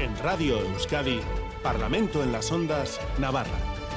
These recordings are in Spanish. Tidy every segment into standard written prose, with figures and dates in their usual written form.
En Radio Euskadi, Parlamento en las Ondas, Navarra.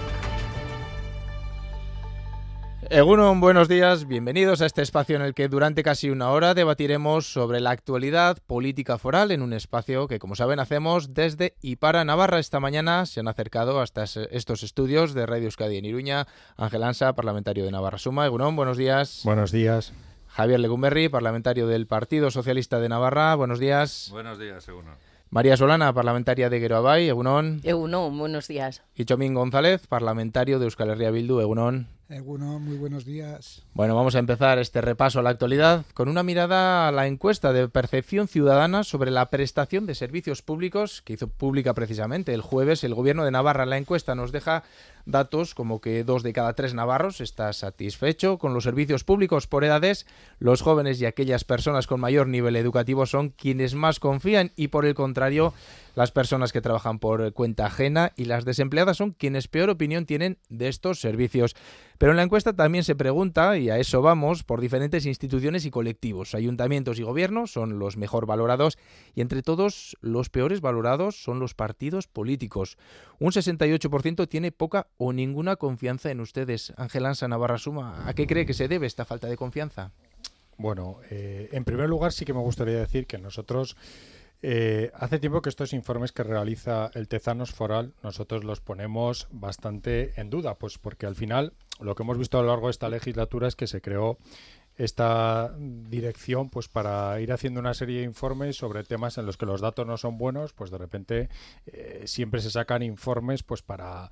Egunon, buenos días, bienvenidos a este espacio en el que durante casi una hora debatiremos sobre la actualidad política foral en un espacio que, como saben, hacemos desde y para Navarra. Esta mañana se han acercado hasta estos estudios de Radio Euskadi en Iruña Ángel Ansa, parlamentario de Navarra Suma. Egunon, buenos días. Buenos días. Javier Legumberri, parlamentario del Partido Socialista de Navarra. Buenos días. Buenos días, Egunon. María Solana, parlamentaria de Geroabay. Egunon. Egunon, buenos días. Y Chomín González, parlamentario de Euskal Herria Bildu. Egunon. Egunon, muy buenos días. Bueno, vamos a empezar este repaso a la actualidad con una mirada a la encuesta de percepción ciudadana sobre la prestación de servicios públicos que hizo pública precisamente el jueves el Gobierno de Navarra. La encuesta nos deja datos como que 2 de cada 3 navarros está satisfecho con los servicios públicos por edades. Los jóvenes y aquellas personas con mayor nivel educativo son quienes más confían y, por el contrario, las personas que trabajan por cuenta ajena y las desempleadas son quienes peor opinión tienen de estos servicios. Pero en la encuesta también se pregunta, y a eso vamos, por diferentes instituciones y colectivos. Ayuntamientos y gobiernos son los mejor valorados y entre todos los peores valorados son los partidos políticos. Un 68% tiene poca o ninguna confianza en ustedes. Ángel Ansa, Navarra Suma, ¿a qué cree que se debe esta falta de confianza? Bueno, en primer lugar sí que me gustaría decir que nosotros hace tiempo que estos informes que realiza el Tezanos Foral nosotros los ponemos bastante en duda, pues porque al final lo que hemos visto a lo largo de esta legislatura es que se creó esta dirección pues para ir haciendo una serie de informes sobre temas en los que los datos no son buenos, pues de repente siempre se sacan informes pues para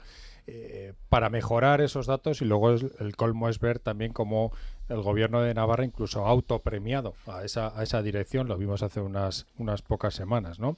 mejorar esos datos y luego el colmo es ver también cómo el Gobierno de Navarra incluso ha autopremiado a esa dirección, lo vimos hace unas pocas semanas, ¿no?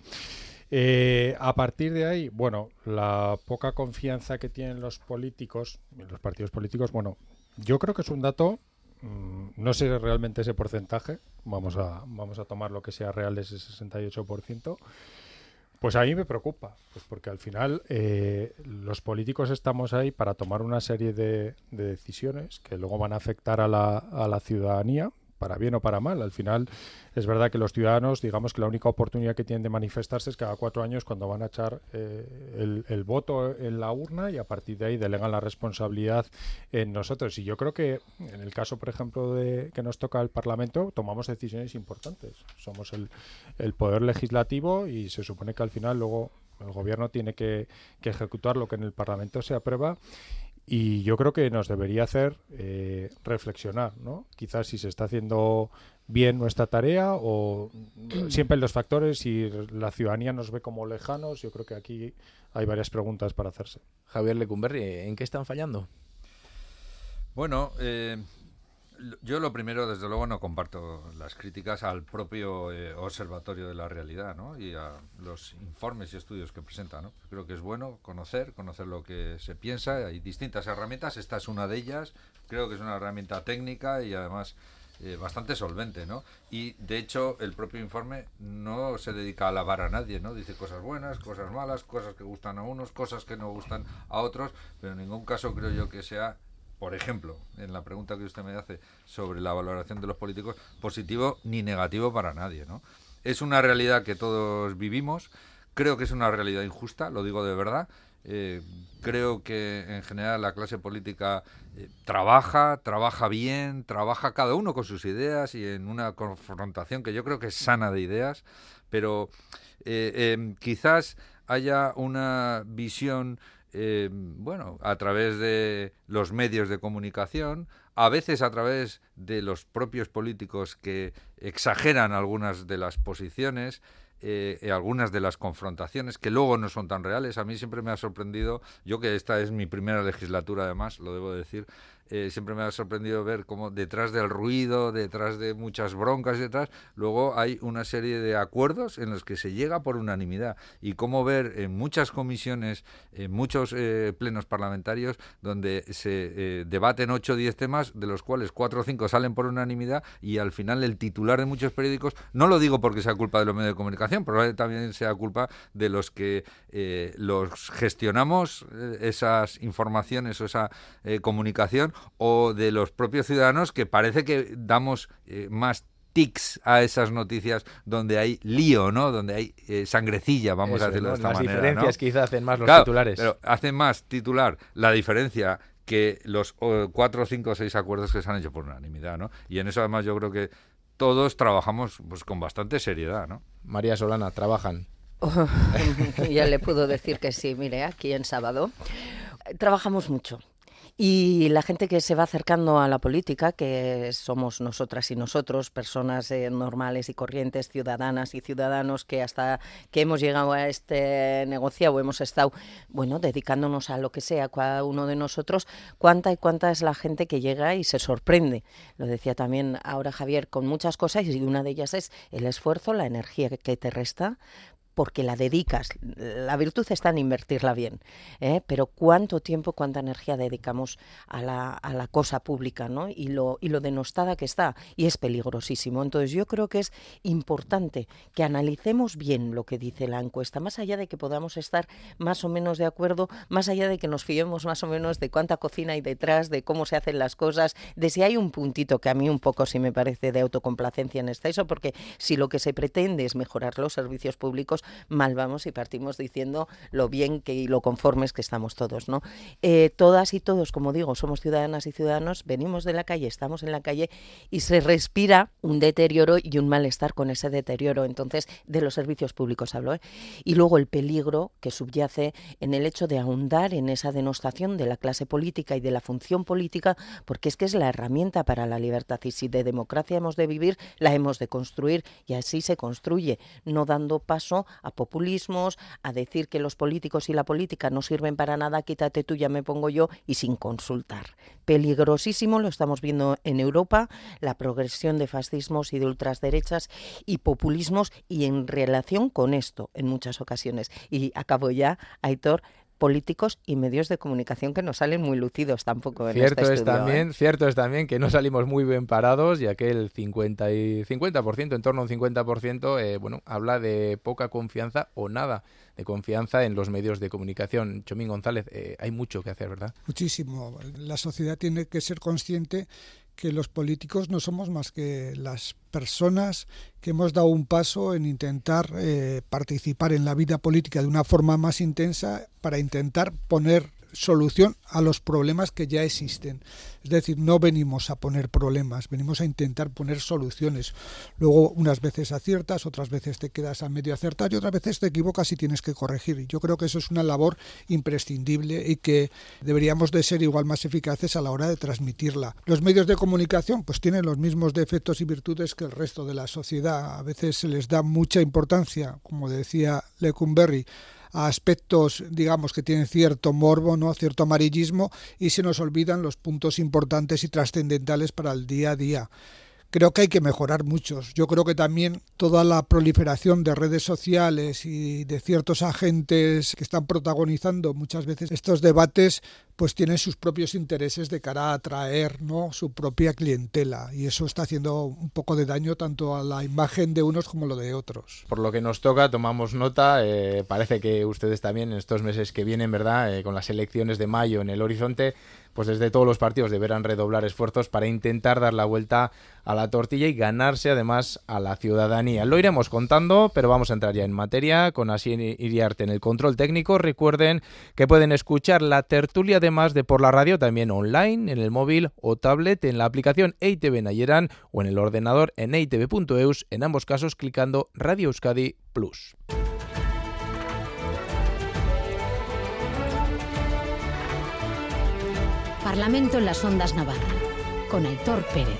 A partir de ahí, bueno, la poca confianza que tienen los políticos, los partidos políticos, bueno, yo creo que es un dato, no sé realmente ese porcentaje, vamos a tomar lo que sea real de ese 68%. Pues a mí me preocupa, pues porque al final los políticos estamos ahí para tomar una serie de decisiones que luego van a afectar a la ciudadanía, para bien o para mal. Al final es verdad que los ciudadanos, digamos que la única oportunidad que tienen de manifestarse es cada 4 años cuando van a echar el voto en la urna y a partir de ahí delegan la responsabilidad en nosotros. Y yo creo que en el caso, por ejemplo, de que nos toca el Parlamento, tomamos decisiones importantes. Somos el poder legislativo y se supone que al final luego el Gobierno tiene que ejecutar lo que en el Parlamento se aprueba. Y yo creo que nos debería hacer reflexionar, ¿no? Quizás si se está haciendo bien nuestra tarea o siempre los factores, si la ciudadanía nos ve como lejanos. Yo creo que aquí hay varias preguntas para hacerse. Javier Legumberri, ¿en qué están fallando? Bueno, yo lo primero, desde luego, no comparto las críticas al propio Observatorio de la Realidad, ¿no? Y a los informes y estudios que presenta, ¿no? Creo que es bueno conocer lo que se piensa. Hay distintas herramientas, esta es una de ellas. Creo que es una herramienta técnica y además bastante solvente, ¿no? Y de hecho el propio informe no se dedica a alabar a nadie, ¿no? Dice cosas buenas, cosas malas, cosas que gustan a unos, cosas que no gustan a otros, pero en ningún caso creo yo que sea, por ejemplo, en la pregunta que usted me hace sobre la valoración de los políticos, positivo ni negativo para nadie, ¿no? Es una realidad que todos vivimos, creo que es una realidad injusta, lo digo de verdad. Creo que en general la clase política trabaja bien, trabaja cada uno con sus ideas y en una confrontación que yo creo que es sana de ideas, pero quizás haya una visión a través de los medios de comunicación, a veces a través de los propios políticos que exageran algunas de las posiciones, algunas de las confrontaciones que luego no son tan reales. A mí siempre me ha sorprendido, yo que esta es mi primera legislatura además, lo debo decir, siempre me ha sorprendido ver cómo detrás del ruido, detrás de muchas broncas, luego hay una serie de acuerdos en los que se llega por unanimidad, y cómo ver en muchas comisiones, en muchos plenos parlamentarios, donde se debaten 8 o 10 temas, de los cuales 4 o 5 salen por unanimidad, y al final el titular de muchos periódicos, no lo digo porque sea culpa de los medios de comunicación, probablemente también sea culpa de los que los gestionamos esas informaciones o esa comunicación, o de los propios ciudadanos, que parece que damos más tics a esas noticias donde hay lío, ¿no? Donde hay sangrecilla, vamos a decirlo de esta manera. Las diferencias, ¿no? Quizás hacen más los claro, titulares. Pero hacen más titular la diferencia que los 4, 5, 6 acuerdos que se han hecho por unanimidad, ¿no? Y en eso además yo creo que todos trabajamos pues con bastante seriedad, ¿no? María Solana, ¿trabajan? Ya le puedo decir que sí, mire, aquí en Sábado trabajamos mucho. Y la gente que se va acercando a la política, que somos nosotras y nosotros, personas normales y corrientes, ciudadanas y ciudadanos, que hasta que hemos llegado a este negocio hemos estado, bueno, dedicándonos a lo que sea, cada uno de nosotros, cuánta es la gente que llega y se sorprende. Lo decía también ahora Javier, con muchas cosas, y una de ellas es el esfuerzo, la energía que te resta, porque la dedicas. La virtud está en invertirla bien, pero cuánto tiempo, cuánta energía dedicamos a la cosa pública, ¿no? Y lo denostada que está, y es peligrosísimo. Entonces yo creo que es importante que analicemos bien lo que dice la encuesta, más allá de que podamos estar más o menos de acuerdo, más allá de que nos fiemos más o menos de cuánta cocina hay detrás, de cómo se hacen las cosas, de si hay un puntito que a mí un poco sí me parece de autocomplacencia en exceso, porque si lo que se pretende es mejorar los servicios públicos, mal vamos y partimos diciendo lo bien y lo conformes que estamos todos, ¿no? Todas y todos, como digo, somos ciudadanas y ciudadanos, venimos de la calle, estamos en la calle y se respira un deterioro y un malestar con ese deterioro, entonces, de los servicios públicos hablo, y luego el peligro que subyace en el hecho de ahondar en esa denostación de la clase política y de la función política, porque es que es la herramienta para la libertad, y si de democracia hemos de vivir, la hemos de construir, y así se construye, no dando paso a populismos, a decir que los políticos y la política no sirven para nada, quítate tú, ya me pongo yo, y sin consultar. Peligrosísimo, lo estamos viendo en Europa, la progresión de fascismos y de ultraderechas y populismos, y en relación con esto, en muchas ocasiones. Y acabo ya, Aitor, políticos y medios de comunicación que no salen muy lucidos tampoco en este estudio. Cierto es también que no salimos muy bien parados, ya que el 50%, en torno a un 50%, habla de poca confianza o nada de confianza en los medios de comunicación. Chomín González, hay mucho que hacer, ¿verdad? Muchísimo. La sociedad tiene que ser consciente que los políticos no somos más que las personas que hemos dado un paso en intentar participar en la vida política de una forma más intensa para intentar poner solución a los problemas que ya existen. Es decir, no venimos a poner problemas, venimos a intentar poner soluciones. Luego, unas veces aciertas, otras veces te quedas a medio acertar y otras veces te equivocas y tienes que corregir. Y yo creo que eso es una labor imprescindible y que deberíamos de ser igual más eficaces a la hora de transmitirla. Los medios de comunicación pues tienen los mismos defectos y virtudes que el resto de la sociedad. A veces se les da mucha importancia, como decía Lecumberri, a aspectos, digamos, que tienen cierto morbo, ¿no?, cierto amarillismo, y se nos olvidan los puntos importantes y trascendentales para el día a día. Creo que hay que mejorar muchos. Yo creo que también toda la proliferación de redes sociales y de ciertos agentes que están protagonizando muchas veces estos debates, pues tienen sus propios intereses de cara a atraer, ¿no?, su propia clientela, y eso está haciendo un poco de daño tanto a la imagen de unos como lo de otros. Por lo que nos toca, tomamos nota. Parece que ustedes también en estos meses que vienen, ¿verdad?, con las elecciones de mayo en el horizonte, pues desde todos los partidos deberán redoblar esfuerzos para intentar dar la vuelta a la tortilla y ganarse además a la ciudadanía. Lo iremos contando, pero vamos a entrar ya en materia con Asier Iriarte en el control técnico. Recuerden que pueden escuchar la tertulia además de por la radio, también online, en el móvil o tablet, en la aplicación EITV Nayeran o en el ordenador en eitv.eus, en ambos casos clicando Radio Euskadi Plus. Parlamento en las Ondas Navarra, con Aitor Pérez.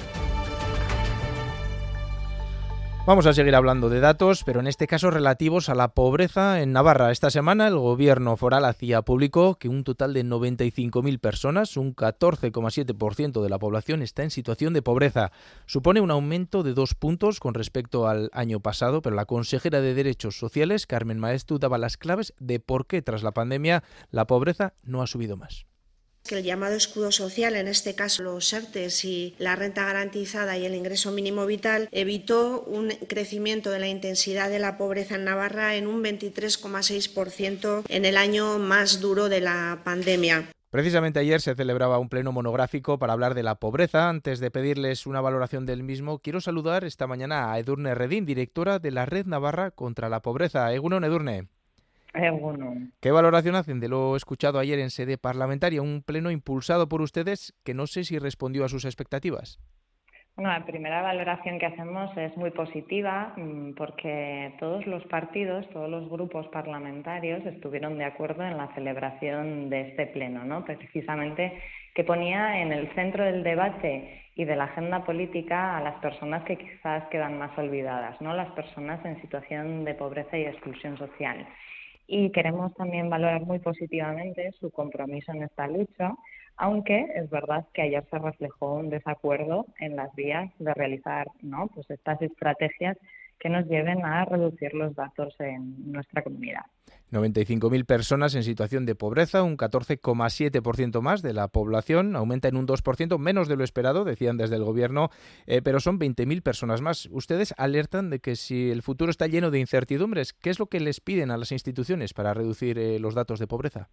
Vamos a seguir hablando de datos, pero en este caso relativos a la pobreza en Navarra. Esta semana el gobierno foral hacía público que un total de 95.000 personas, un 14,7% de la población, está en situación de pobreza. Supone un aumento de 2 puntos con respecto al año pasado, pero la consejera de Derechos Sociales, Carmen Maestu, daba las claves de por qué tras la pandemia la pobreza no ha subido más. Que el llamado escudo social, en este caso los ERTEs y la renta garantizada y el ingreso mínimo vital, evitó un crecimiento de la intensidad de la pobreza en Navarra en un 23,6% en el año más duro de la pandemia. Precisamente ayer se celebraba un pleno monográfico para hablar de la pobreza. Antes de pedirles una valoración del mismo, quiero saludar esta mañana a Edurne Redín, directora de la Red Navarra contra la Pobreza. Egunon, Edurne. Egunon. ¿Qué valoración hacen de lo escuchado ayer en sede parlamentaria? Un pleno impulsado por ustedes que no sé si respondió a sus expectativas. Bueno, la primera valoración que hacemos es muy positiva porque todos los partidos, todos los grupos parlamentarios estuvieron de acuerdo en la celebración de este pleno, ¿no? Precisamente que ponía en el centro del debate y de la agenda política a las personas que quizás quedan más olvidadas, ¿no? Las personas en situación de pobreza y exclusión social. Y queremos también valorar muy positivamente su compromiso en esta lucha, aunque es verdad que ayer se reflejó un desacuerdo en las vías de realizar, ¿no?, pues estas estrategias que nos lleven a reducir los datos en nuestra comunidad. 95.000 personas en situación de pobreza, un 14,7% más de la población, aumenta en un 2%, menos de lo esperado, decían desde el Gobierno, pero son 20.000 personas más. Ustedes alertan de que si el futuro está lleno de incertidumbres, ¿qué es lo que les piden a las instituciones para reducir los datos de pobreza?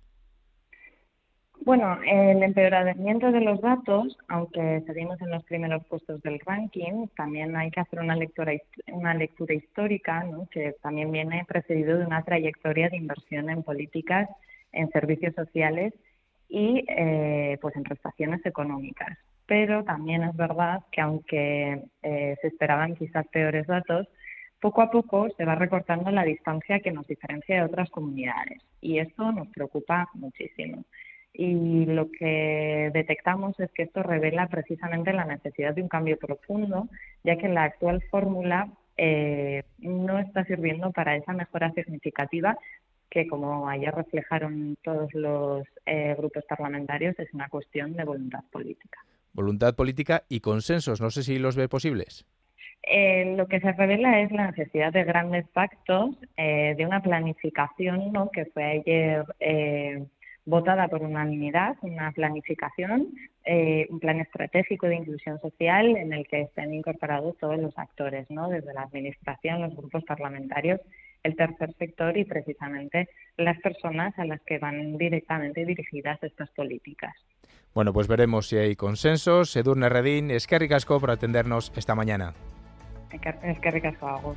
Bueno, el empeoramiento de los datos, aunque seguimos en los primeros puestos del ranking, también hay que hacer una lectura histórica, ¿no?, que también viene precedido de una trayectoria de inversión en políticas, en servicios sociales y pues en prestaciones económicas. Pero también es verdad que aunque se esperaban quizás peores datos, poco a poco se va recortando la distancia que nos diferencia de otras comunidades y esto nos preocupa muchísimo. Y lo que detectamos es que esto revela precisamente la necesidad de un cambio profundo, ya que la actual fórmula no está sirviendo para esa mejora significativa que, como ayer reflejaron todos los grupos parlamentarios, es una cuestión de voluntad política. Voluntad política y consensos, no sé si los ve posibles. Lo que se revela es la necesidad de grandes pactos, de una planificación, ¿no?, que fue ayer votada por unanimidad, una planificación, un plan estratégico de inclusión social en el que estén incorporados todos los actores, ¿no?, desde la administración, los grupos parlamentarios, el tercer sector y precisamente las personas a las que van directamente dirigidas estas políticas. Bueno, pues veremos si hay consensos. Edurne Redín, eskerrik asko por atendernos esta mañana. Eskerrik asko, Agur.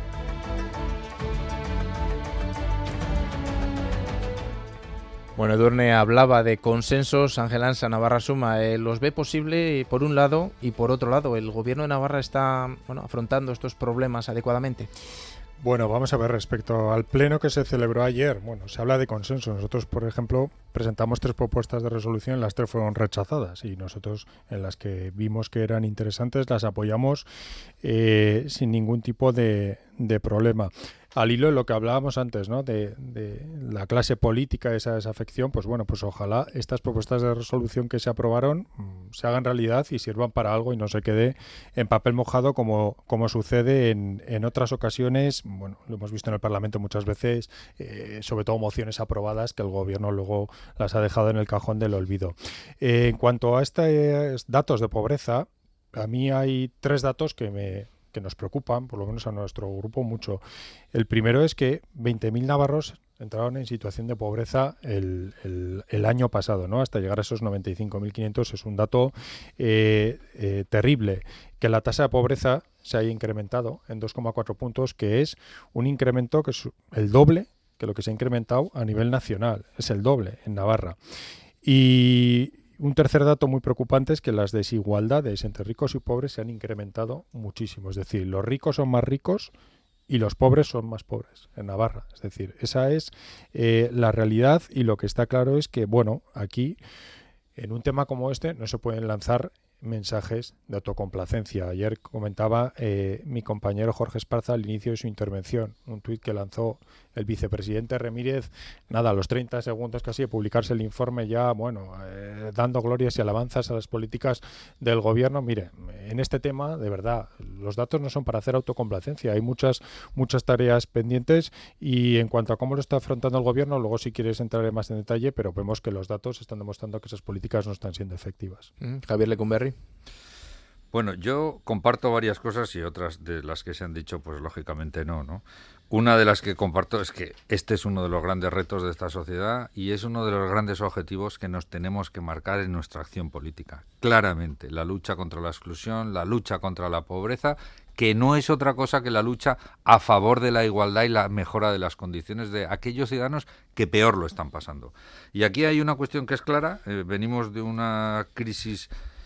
Bueno, Edurne hablaba de consensos. Ángel Ansa, Navarra Suma, ¿los ve posible por un lado y por otro lado? ¿El Gobierno de Navarra está afrontando estos problemas adecuadamente? Bueno, vamos a ver, respecto al pleno que se celebró ayer, bueno, se habla de consenso. Nosotros, por ejemplo, presentamos 3 propuestas de resolución, las 3 fueron rechazadas y nosotros, en las que vimos que eran interesantes, las apoyamos sin ningún tipo de problema. Al hilo de lo que hablábamos antes, ¿no?, de la clase política, esa desafección, pues bueno, pues ojalá estas propuestas de resolución que se aprobaron se hagan realidad y sirvan para algo y no se quede en papel mojado como sucede en otras ocasiones. Bueno, lo hemos visto en el Parlamento muchas veces, sobre todo mociones aprobadas que el Gobierno luego las ha dejado en el cajón del olvido. En cuanto a estos datos de pobreza, a mí hay 3 datos que nos preocupan, por lo menos a nuestro grupo, mucho. El primero es que 20.000 navarros entraron en situación de pobreza el año pasado, ¿no?, hasta llegar a esos 95.500. Es un dato terrible. Que la tasa de pobreza se haya incrementado en 2,4 puntos, que es un incremento que es el doble que lo que se ha incrementado a nivel nacional. Es el doble en Navarra. Y un tercer dato muy preocupante es que las desigualdades entre ricos y pobres se han incrementado muchísimo. Es decir, los ricos son más ricos y los pobres son más pobres en Navarra. Es decir, esa es la realidad y lo que está claro es que, bueno, aquí en un tema como este no se pueden lanzar mensajes de autocomplacencia. Ayer comentaba mi compañero Jorge Esparza al inicio de su intervención, un tuit que lanzó el vicepresidente Remírez, nada, a los 30 segundos casi de publicarse el informe, ya, bueno, dando glorias y alabanzas a las políticas del Gobierno. Mire, en este tema, de verdad, los datos no son para hacer autocomplacencia, hay muchas tareas pendientes y en cuanto a cómo lo está afrontando el Gobierno, luego si quieres entraré más en detalle, pero vemos que los datos están demostrando que esas políticas no están siendo efectivas. Javier Lecumberri. Bueno, yo comparto varias cosas y otras de las que se han dicho, pues lógicamente no. Una de las que comparto es que este es uno de los grandes retos de esta sociedad y es uno de los grandes objetivos que nos tenemos que marcar en nuestra acción política. Claramente, la lucha contra la exclusión, la lucha contra la pobreza, que no es otra cosa que la lucha a favor de la igualdad y la mejora de las condiciones de aquellos ciudadanos que peor lo están pasando. Y aquí hay una cuestión que es clara, venimos de una crisis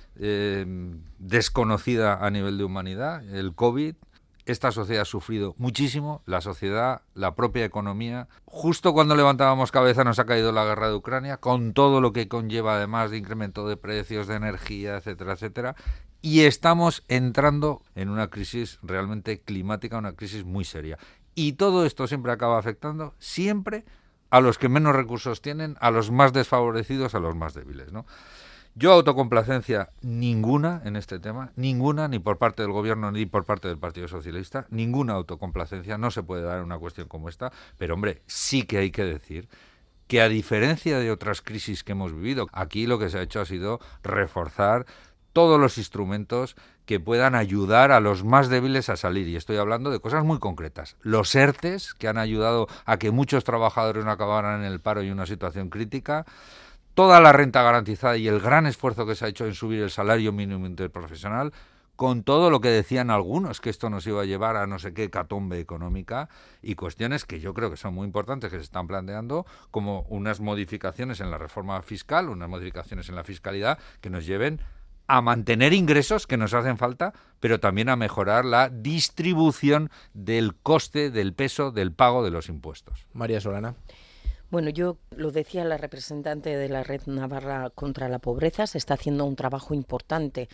desconocida a nivel de humanidad, el COVID. Esta sociedad ha sufrido muchísimo, la sociedad, la propia economía. Justo cuando levantábamos cabeza nos ha caído la guerra de Ucrania, con todo lo que conlleva además de incremento de precios, de energía, etcétera, etcétera. Y estamos entrando en una crisis realmente climática, una crisis muy seria. Y todo esto siempre acaba afectando, siempre, a los que menos recursos tienen, a los más desfavorecidos, a los más débiles, ¿no? Yo autocomplacencia ninguna en este tema, ninguna, ni por parte del Gobierno ni por parte del Partido Socialista, ninguna autocomplacencia, no se puede dar en una cuestión como esta, pero hombre, sí que hay que decir que a diferencia de otras crisis que hemos vivido, aquí lo que se ha hecho ha sido reforzar todos los instrumentos que puedan ayudar a los más débiles a salir, y estoy hablando de cosas muy concretas. Los ERTEs, que han ayudado a que muchos trabajadores no acabaran en el paro y una situación crítica, toda la renta garantizada y el gran esfuerzo que se ha hecho en subir el salario mínimo interprofesional, con todo lo que decían algunos, que esto nos iba a llevar a no sé qué hecatombe económica, y cuestiones que yo creo que son muy importantes, que se están planteando, como unas modificaciones en la reforma fiscal, unas modificaciones en la fiscalidad, que nos lleven a mantener ingresos que nos hacen falta, pero también a mejorar la distribución del coste, del peso, del pago de los impuestos. María Solana. Bueno, yo lo decía la representante de la Red Navarra contra la Pobreza, se está haciendo un trabajo importante.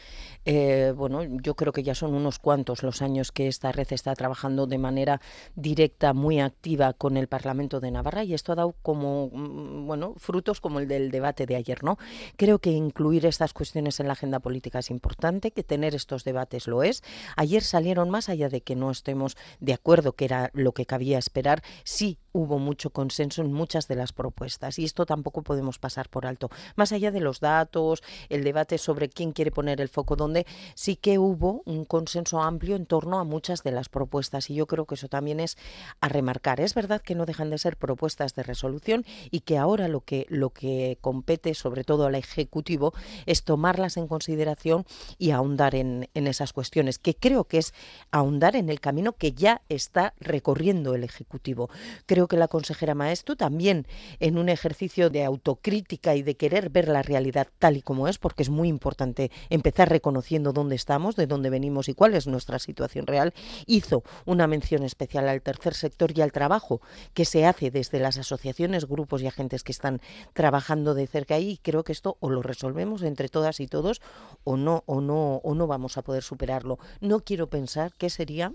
Bueno, yo creo que ya son unos cuantos los años que esta red está trabajando de manera directa, muy activa con el Parlamento de Navarra, y esto ha dado como, bueno, frutos como el del debate de ayer, ¿no? Creo que incluir estas cuestiones en la agenda política es importante, que tener estos debates lo es. Ayer salieron, más allá de que no estemos de acuerdo, que era lo que cabía esperar, sí hubo mucho consenso en muchas de las propuestas, y esto tampoco podemos pasar por alto. Más allá de los datos, el debate sobre quién quiere poner el foco dónde, sí que hubo un consenso amplio en torno a muchas de las propuestas, y yo creo que eso también es a remarcar. Es verdad que no dejan de ser propuestas de resolución y que ahora lo que compete sobre todo al Ejecutivo es tomarlas en consideración y ahondar en esas cuestiones, que creo que es ahondar en el camino que ya está recorriendo el Ejecutivo. Creo que la consejera Maeztu también, en un ejercicio de autocrítica y de querer ver la realidad tal y como es, porque es muy importante empezar reconociendo dónde estamos, de dónde venimos y cuál es nuestra situación real, hizo una mención especial al tercer sector y al trabajo que se hace desde las asociaciones, grupos y agentes que están trabajando de cerca ahí, y creo que esto o lo resolvemos entre todas y todos o no vamos a poder superarlo. No quiero pensar qué sería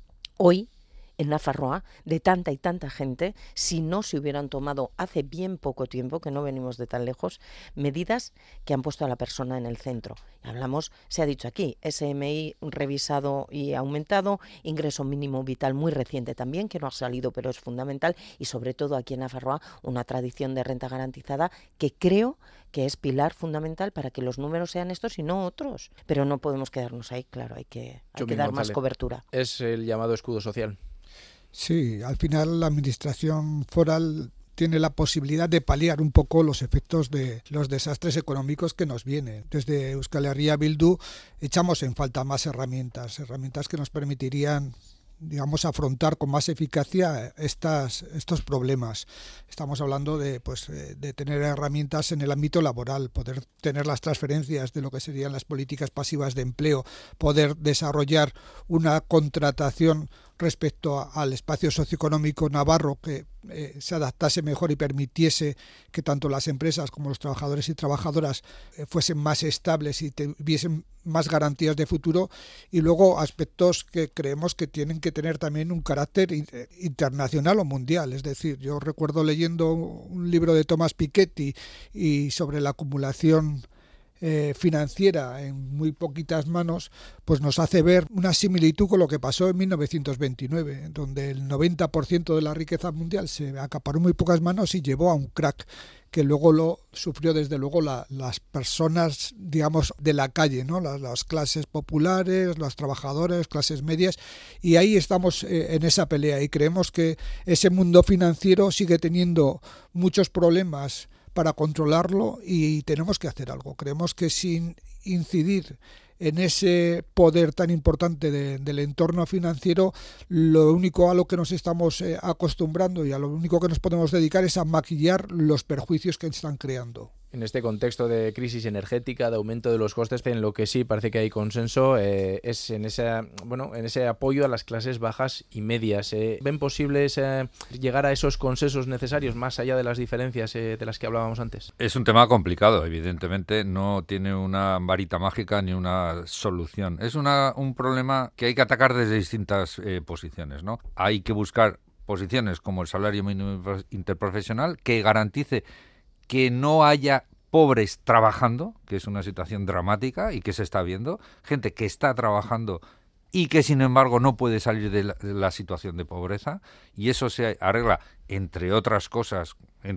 hoy en Nafarroa de tanta y tanta gente si no se hubieran tomado hace bien poco tiempo, que no venimos de tan lejos, medidas que han puesto a la persona en el centro. Hablamos, se ha dicho aquí, SMI revisado y aumentado, ingreso mínimo vital muy reciente también, que no ha salido pero es fundamental, y sobre todo aquí en Nafarroa una tradición de renta garantizada que creo que es pilar fundamental para que los números sean estos y no otros. Pero no podemos quedarnos ahí, claro, hay que dar más cobertura. Es el llamado escudo social. Sí, al final la administración foral tiene la posibilidad de paliar un poco los efectos de los desastres económicos que nos vienen. Desde Euskal Herria Bildu echamos en falta más herramientas que nos permitirían, digamos, afrontar con más eficacia estos problemas. Estamos hablando de tener herramientas en el ámbito laboral, poder tener las transferencias de lo que serían las políticas pasivas de empleo, poder desarrollar una contratación respecto al espacio socioeconómico navarro que se adaptase mejor y permitiese que tanto las empresas como los trabajadores y trabajadoras fuesen más estables y tuviesen más garantías de futuro, y luego aspectos que creemos que tienen que tener también un carácter internacional o mundial. Es decir, yo recuerdo leyendo un libro de Thomas Piketty y sobre la acumulación financiera en muy poquitas manos, pues nos hace ver una similitud con lo que pasó en 1929, donde el 90% de la riqueza mundial se acaparó en muy pocas manos y llevó a un crack que luego lo sufrió desde luego las personas, digamos, de la calle, ¿no? Las clases populares, los trabajadores, clases medias, y ahí estamos en esa pelea, y creemos que ese mundo financiero sigue teniendo muchos problemas para controlarlo y tenemos que hacer algo. Creemos que sin incidir en ese poder tan importante del entorno financiero, lo único a lo que nos estamos acostumbrando y a lo único que nos podemos dedicar es a maquillar los perjuicios que están creando. En este contexto de crisis energética, de aumento de los costes, en lo que sí parece que hay consenso es en ese apoyo a las clases bajas y medias. ¿Ven posibles llegar a esos consensos necesarios más allá de las diferencias de las que hablábamos antes? Es un tema complicado, evidentemente, no tiene una varita mágica ni una solución. Es un problema que hay que atacar desde distintas posiciones, ¿no? Hay que buscar posiciones como el salario mínimo interprofesional que garantice que no haya pobres trabajando, que es una situación dramática y que se está viendo, gente que está trabajando y que sin embargo no puede salir de la situación de pobreza, y eso se arregla entre otras cosas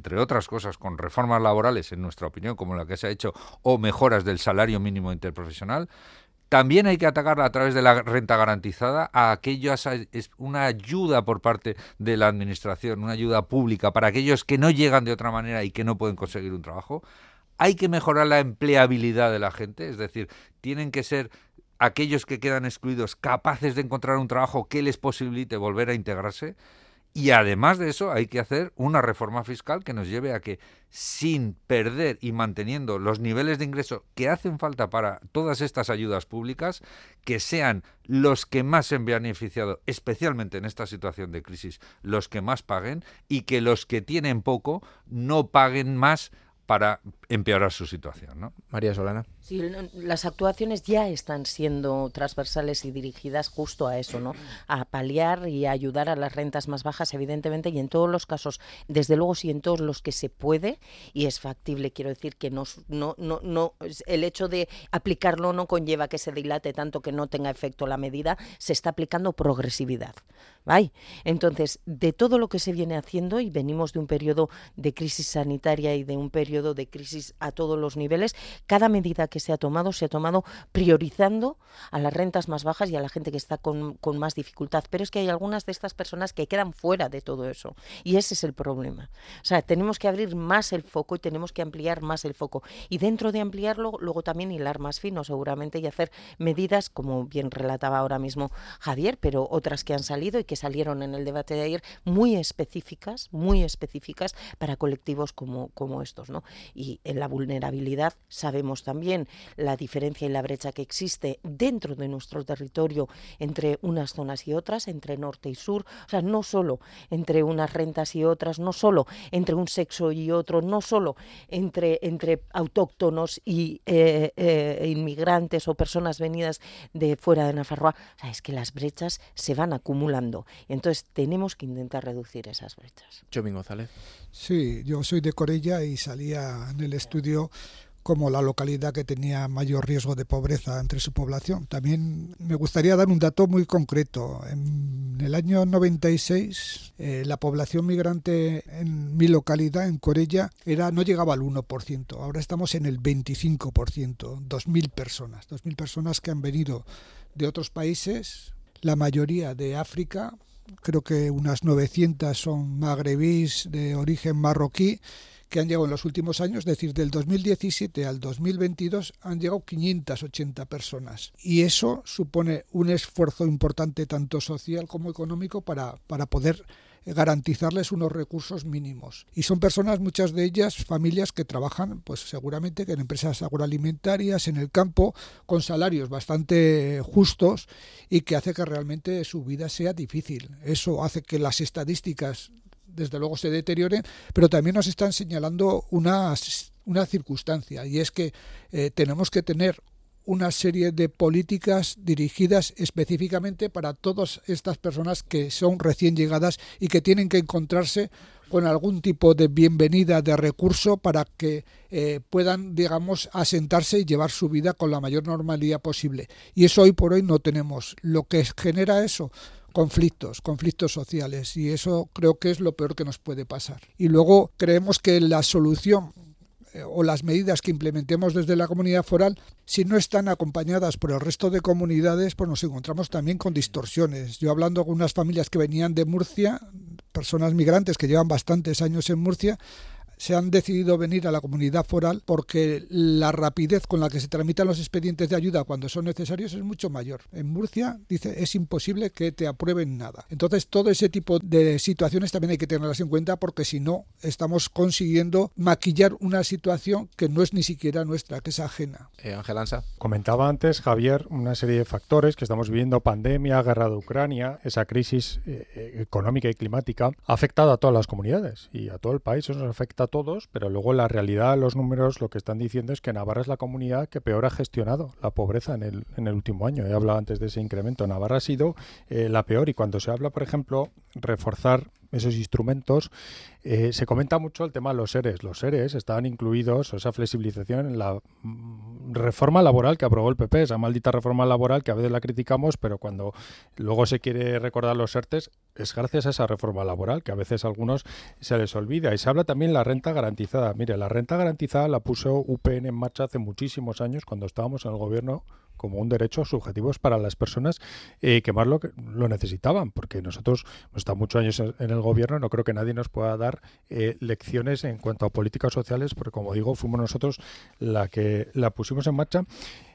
con reformas laborales, en nuestra opinión, como la que se ha hecho, o mejoras del salario mínimo interprofesional. También hay que atacar a través de la renta garantizada a aquellos, es una ayuda por parte de la administración, una ayuda pública para aquellos que no llegan de otra manera y que no pueden conseguir un trabajo. Hay que mejorar la empleabilidad de la gente, es decir, tienen que ser aquellos que quedan excluidos capaces de encontrar un trabajo que les posibilite volver a integrarse. Y además de eso hay que hacer una reforma fiscal que nos lleve a que, sin perder y manteniendo los niveles de ingreso que hacen falta para todas estas ayudas públicas, que sean los que más se han beneficiado, especialmente en esta situación de crisis, los que más paguen, y que los que tienen poco no paguen más para empeorar su situación, ¿no? María Solana. Sí, las actuaciones ya están siendo transversales y dirigidas justo a eso, ¿no? A paliar y a ayudar a las rentas más bajas, evidentemente, y en todos los casos, desde luego sí en todos los que se puede y es factible. Quiero decir que no el hecho de aplicarlo no conlleva que se dilate tanto que no tenga efecto la medida, se está aplicando progresividad, ¿vale? Entonces, de todo lo que se viene haciendo, y venimos de un periodo de crisis sanitaria y de un periodo de crisis a todos los niveles, cada medida que se ha tomado priorizando a las rentas más bajas y a la gente que está con más dificultad. Pero es que hay algunas de estas personas que quedan fuera de todo eso, y ese es el problema. O sea, tenemos que abrir más el foco y tenemos que ampliar más el foco, y dentro de ampliarlo, luego también hilar más fino seguramente y hacer medidas, como bien relataba ahora mismo Javier, pero otras que han salido y que salieron en el debate de ayer, muy específicas para colectivos como estos, ¿no? Y en la vulnerabilidad sabemos también la diferencia y la brecha que existe dentro de nuestro territorio entre unas zonas y otras, entre norte y sur, o sea, no solo entre unas rentas y otras, no solo entre un sexo y otro, no solo entre autóctonos y inmigrantes o personas venidas de fuera de Nafarroa. O sea, es que las brechas se van acumulando, y entonces tenemos que intentar reducir esas brechas. Chomín González. Sí, yo soy de Corella y salía en el estudio como la localidad que tenía mayor riesgo de pobreza entre su población. También me gustaría dar un dato muy concreto. En el año 96, la población migrante en mi localidad, en Corella, no llegaba al 1%. Ahora estamos en el 25%, 2.000 personas. 2.000 personas que han venido de otros países, la mayoría de África. Creo que unas 900 son magrebíes de origen marroquí, que han llegado en los últimos años, es decir, del 2017 al 2022 han llegado 580 personas. Y eso supone un esfuerzo importante tanto social como económico para poder garantizarles unos recursos mínimos. Y son personas, muchas de ellas, familias que trabajan, pues seguramente que en empresas agroalimentarias, en el campo, con salarios bastante justos, y que hace que realmente su vida sea difícil. Eso hace que las estadísticas desde luego se deterioren, pero también nos están señalando una circunstancia, y es que tenemos que tener una serie de políticas dirigidas específicamente para todas estas personas que son recién llegadas y que tienen que encontrarse con algún tipo de bienvenida de recurso para que puedan, digamos, asentarse y llevar su vida con la mayor normalidad posible. Y eso hoy por hoy no tenemos. Lo que genera eso, conflictos sociales, y eso creo que es lo peor que nos puede pasar. Y luego creemos que la solución o las medidas que implementemos desde la comunidad foral, si no están acompañadas por el resto de comunidades, pues nos encontramos también con distorsiones. Yo hablando con unas familias que venían de Murcia, personas migrantes que llevan bastantes años en Murcia, se han decidido venir a la comunidad foral porque la rapidez con la que se tramitan los expedientes de ayuda cuando son necesarios es mucho mayor. En Murcia, dice, es imposible que te aprueben nada. Entonces, todo ese tipo de situaciones también hay que tenerlas en cuenta, porque si no, estamos consiguiendo maquillar una situación que no es ni siquiera nuestra, que es ajena. Ángel Ansa. Comentaba antes, Javier, una serie de factores que estamos viviendo: pandemia, guerra de Ucrania, esa crisis económica y climática, ha afectado a todas las comunidades y a todo el país. Eso nos afecta a todos, pero luego la realidad, los números, lo que están diciendo es que Navarra es la comunidad que peor ha gestionado la pobreza en el último año. He hablado antes de ese incremento. Navarra ha sido la peor, y cuando se habla, por ejemplo, reforzar esos instrumentos, se comenta mucho el tema de los ERES. Los ERES estaban incluidos, o esa flexibilización, en la reforma laboral que aprobó el PP, esa maldita reforma laboral que a veces la criticamos, pero cuando luego se quiere recordar los ERTES, es gracias a esa reforma laboral, que a veces a algunos se les olvida. Y se habla también de la renta garantizada. Mire, la renta garantizada la puso UPN en marcha hace muchísimos años, cuando estábamos en el gobierno, como un derecho subjetivo para las personas que más lo necesitaban, porque nosotros hemos estado muchos años en el gobierno, no creo que nadie nos pueda dar lecciones en cuanto a políticas sociales, porque, como digo, fuimos nosotros la que la pusimos en marcha.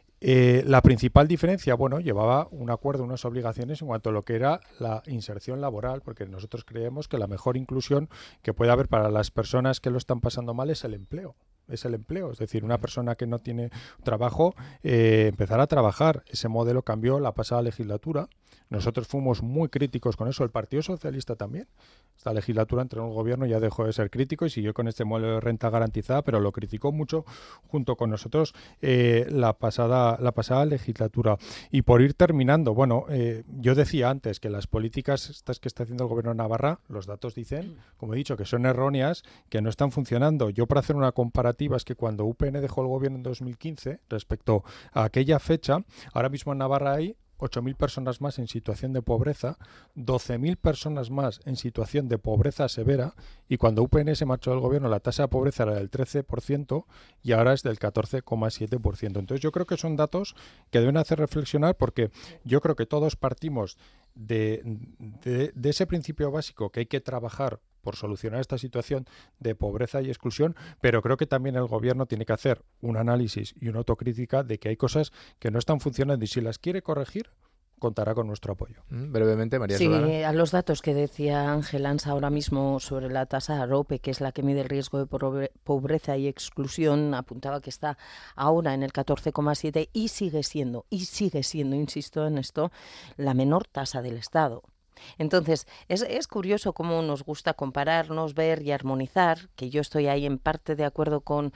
La principal diferencia, bueno, llevaba un acuerdo, unas obligaciones en cuanto a lo que era la inserción laboral, porque nosotros creemos que la mejor inclusión que puede haber para las personas que lo están pasando mal es el empleo. Es decir, una persona que no tiene trabajo, empezar a trabajar. Ese modelo cambió la pasada legislatura. Nosotros fuimos muy críticos con eso, el Partido Socialista también. Esta legislatura entró en el gobierno, ya dejó de ser crítico y siguió con este modelo de renta garantizada, pero lo criticó mucho junto con nosotros la pasada legislatura. Y por ir terminando, bueno, yo decía antes que las políticas estas que está haciendo el gobierno de Navarra, los datos dicen, como he dicho, que son erróneas, que no están funcionando. Yo, para hacer una comparativa, es que cuando UPN dejó el gobierno en 2015, respecto a aquella fecha, ahora mismo en Navarra hay 8.000 personas más en situación de pobreza, 12.000 personas más en situación de pobreza severa, y cuando UPN se marchó del gobierno la tasa de pobreza era del 13% y ahora es del 14,7%. Entonces yo creo que son datos que deben hacer reflexionar, porque yo creo que todos partimos de ese principio básico, que hay que trabajar por solucionar esta situación de pobreza y exclusión, pero creo que también el gobierno tiene que hacer un análisis y una autocrítica de que hay cosas que no están funcionando, y si las quiere corregir, contará con nuestro apoyo. Brevemente, María Sí, Solana. a los datos que decía Ángel Ansa ahora mismo sobre la tasa AROPE, que es la que mide el riesgo de pobreza y exclusión, apuntaba que está ahora en el 14,7 y sigue siendo, insisto en esto, la menor tasa del Estado. Entonces, es curioso cómo nos gusta compararnos, ver y armonizar, que yo estoy ahí en parte de acuerdo con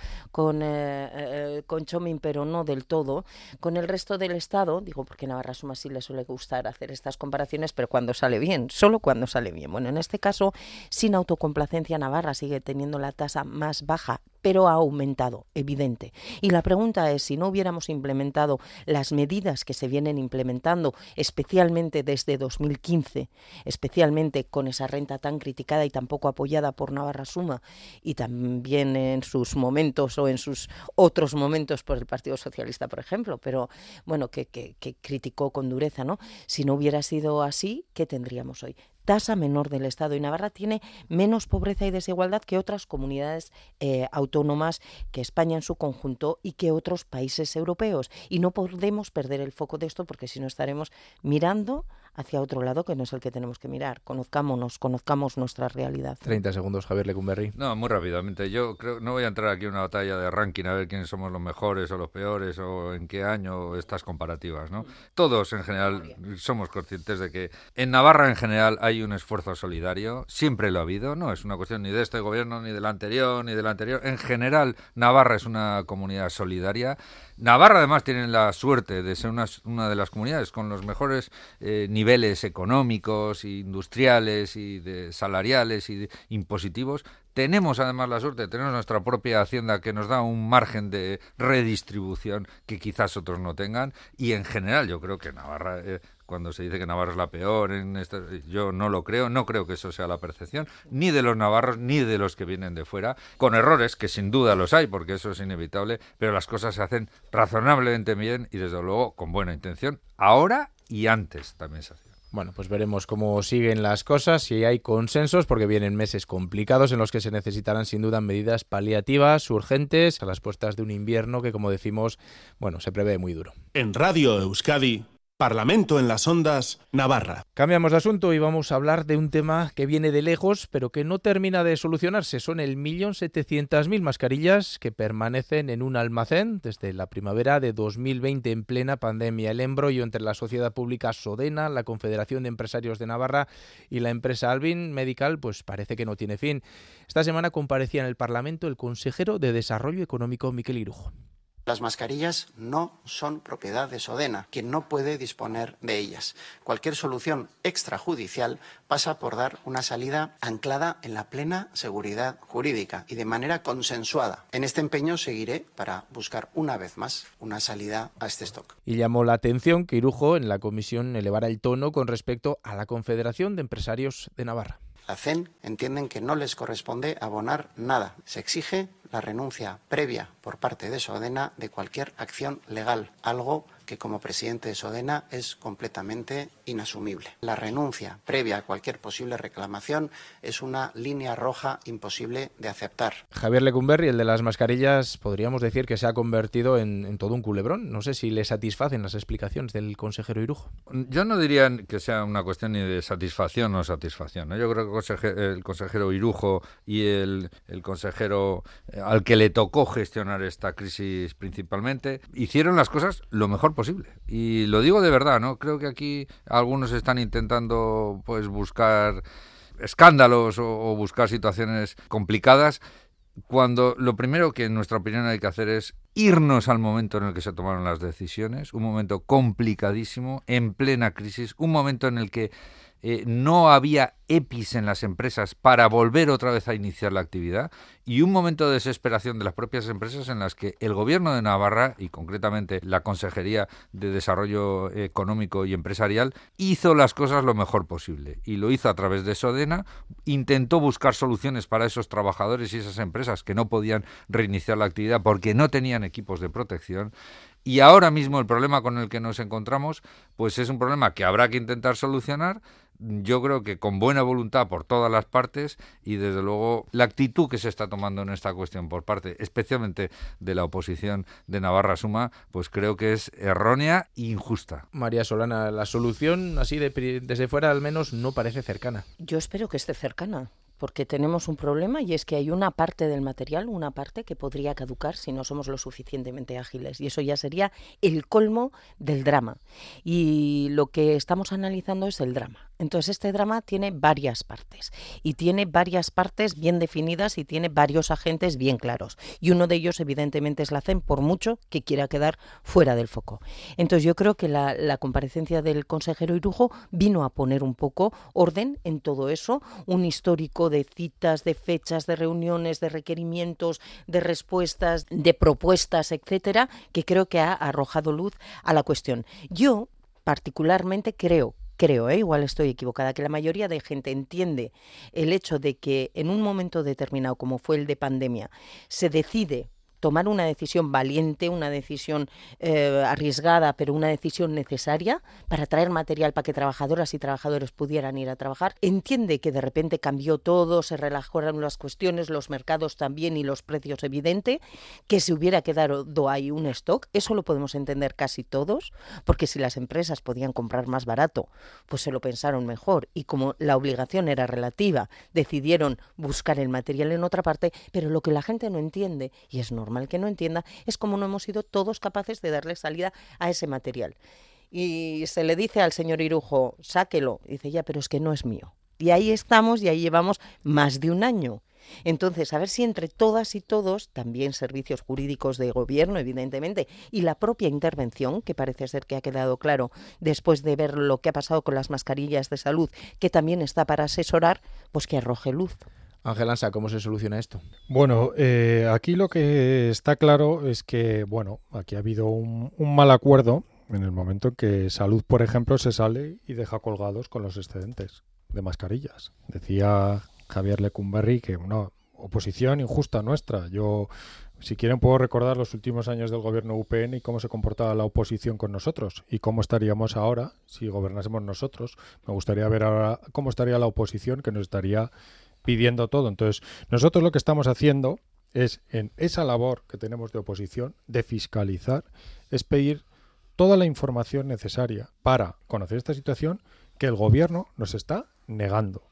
Txomin, pero no del todo, con el resto del Estado, digo, porque Navarra Suma sí le suele gustar hacer estas comparaciones, pero cuando sale bien, solo cuando sale bien. Bueno, en este caso, sin autocomplacencia, Navarra sigue teniendo la tasa más baja, pero ha aumentado, evidente. Y la pregunta es, si no hubiéramos implementado las medidas que se vienen implementando, especialmente desde 2015, especialmente con esa renta tan criticada y tan poco apoyada por Navarra Suma, y también en sus momentos o en sus otros momentos por el Partido Socialista, por ejemplo, pero bueno, que criticó con dureza, ¿no? Si no hubiera sido así, ¿qué tendríamos hoy? Tasa menor del Estado, y Navarra tiene menos pobreza y desigualdad que otras comunidades autónomas, que España en su conjunto y que otros países europeos. Y no podemos perder el foco de esto, porque si no estaremos mirando hacia otro lado, que no es el que tenemos que mirar. Conozcamos nuestra realidad. 30 segundos, Javier Lecumberri. No, muy rápidamente. Yo creo, no voy a entrar aquí en una batalla de ranking a ver quiénes somos los mejores o los peores o en qué año estas comparativas, ¿no? Todos en general somos conscientes de que en Navarra en general hay un esfuerzo solidario, siempre lo ha habido, no es una cuestión ni de este gobierno, ni del anterior, ni del anterior. En general, Navarra es una comunidad solidaria. Navarra además tiene la suerte de ser una de las comunidades con los mejores niveles niveles económicos, industriales y salariales y impositivos. Tenemos además la suerte de tener nuestra propia hacienda que nos da un margen de redistribución que quizás otros no tengan, y en general yo creo que Navarra, cuando se dice que Navarra es la peor, yo no lo creo, no creo que eso sea la percepción, ni de los navarros ni de los que vienen de fuera, con errores que sin duda los hay, porque eso es inevitable, pero las cosas se hacen razonablemente bien y desde luego con buena intención, ahora y antes también se hacía. Bueno, pues veremos cómo siguen las cosas, si hay consensos, porque vienen meses complicados en los que se necesitarán sin duda medidas paliativas, urgentes, a las puertas de un invierno que, como decimos, bueno, se prevé muy duro. En Radio Euskadi, Parlamento en las Ondas, Navarra. Cambiamos de asunto y vamos a hablar de un tema que viene de lejos, pero que no termina de solucionarse. Son el 1.700.000 mascarillas que permanecen en un almacén desde la primavera de 2020 en plena pandemia. El embrollo entre la sociedad pública Sodena, la Confederación de Empresarios de Navarra y la empresa Albin Medical, pues parece que no tiene fin. Esta semana comparecía en el Parlamento el consejero de Desarrollo Económico, Miquel Irujo. Las mascarillas no son propiedad de Sodena, quien no puede disponer de ellas. Cualquier solución extrajudicial pasa por dar una salida anclada en la plena seguridad jurídica y de manera consensuada. En este empeño seguiré para buscar una vez más una salida a este stock. Y llamó la atención que Irujo en la comisión elevara el tono con respecto a la Confederación de Empresarios de Navarra. La CEN entienden que no les corresponde abonar nada. Se exige la renuncia previa por parte de Sodena de cualquier acción legal, algo que como presidente de Sodena es completamente inasumible. La renuncia previa a cualquier posible reclamación es una línea roja imposible de aceptar. Javier Lecumberri, el de las mascarillas, podríamos decir que se ha convertido en todo un culebrón. No sé si le satisfacen las explicaciones del consejero Irujo. Yo no diría que sea una cuestión ni de satisfacción o no satisfacción, ¿no? Yo creo que el consejero Irujo y el consejero al que le tocó gestionar esta crisis principalmente, hicieron las cosas lo mejor posible. Y lo digo de verdad, ¿no? Creo que aquí algunos están intentando pues buscar escándalos o buscar situaciones complicadas, cuando lo primero que en nuestra opinión hay que hacer es irnos al momento en el que se tomaron las decisiones, un momento complicadísimo, en plena crisis, un momento en el que no había EPIs en las empresas para volver otra vez a iniciar la actividad, y un momento de desesperación de las propias empresas en las que el Gobierno de Navarra, y concretamente la Consejería de Desarrollo Económico y Empresarial, hizo las cosas lo mejor posible, y lo hizo a través de Sodena, intentó buscar soluciones para esos trabajadores y esas empresas que no podían reiniciar la actividad porque no tenían equipos de protección. Y ahora mismo el problema con el que nos encontramos pues es un problema que habrá que intentar solucionar, yo creo que con buena voluntad por todas las partes, y desde luego la actitud que se está tomando en esta cuestión por parte especialmente de la oposición de Navarra Suma, pues creo que es errónea e injusta. María Solana, la solución así desde fuera al menos no parece cercana. Yo espero que esté cercana, porque tenemos un problema, y es que hay una parte del material, una parte que podría caducar si no somos lo suficientemente ágiles, y eso ya sería el colmo del drama. Y lo que estamos analizando es el drama. Entonces este drama tiene varias partes, y tiene varias partes bien definidas y tiene varios agentes bien claros, y uno de ellos evidentemente es la CEN, por mucho que quiera quedar fuera del foco. Entonces yo creo que la comparecencia del consejero Irujo vino a poner un poco orden en todo eso, un histórico de citas, de fechas, de reuniones, de requerimientos, de respuestas, de propuestas, etcétera, que creo que ha arrojado luz a la cuestión. Yo particularmente creo, igual estoy equivocada, que la mayoría de gente entiende el hecho de que en un momento determinado, como fue el de pandemia, se decide tomar una decisión valiente, una decisión arriesgada, pero una decisión necesaria para traer material para que trabajadoras y trabajadores pudieran ir a trabajar. Entiende que de repente cambió todo, se relajaron las cuestiones, los mercados también y los precios evidente, que se hubiera quedado ahí un stock. Eso lo podemos entender casi todos, porque si las empresas podían comprar más barato, pues se lo pensaron mejor, y como la obligación era relativa, decidieron buscar el material en otra parte, pero lo que la gente no entiende, y es normal que no entienda, es cómo no hemos sido todos capaces de darle salida a ese material. Y se le dice al señor Irujo, sáquelo, y dice, ya, pero es que no es mío. Y ahí estamos, y ahí llevamos más de un año. Entonces, a ver si entre todas y todos, también servicios jurídicos de gobierno, evidentemente, y la propia intervención, que parece ser que ha quedado claro después de ver lo que ha pasado con las mascarillas de salud, que también está para asesorar, pues que arroje luz. Ángel Ansa, ¿cómo se soluciona esto? Bueno, aquí lo que está claro es que, aquí ha habido un mal acuerdo en el momento en que Salud, por ejemplo, se sale y deja colgados con los excedentes de mascarillas. Decía Javier Lecumberri que una oposición injusta nuestra. Yo, si quieren, puedo recordar los últimos años del gobierno UPN y cómo se comportaba la oposición con nosotros y cómo estaríamos ahora si gobernásemos nosotros. Me gustaría ver ahora cómo estaría la oposición, que nos estaría pidiendo todo. Entonces, nosotros lo que estamos haciendo es, en esa labor que tenemos de oposición, de fiscalizar, es pedir toda la información necesaria para conocer esta situación que el gobierno nos está negando.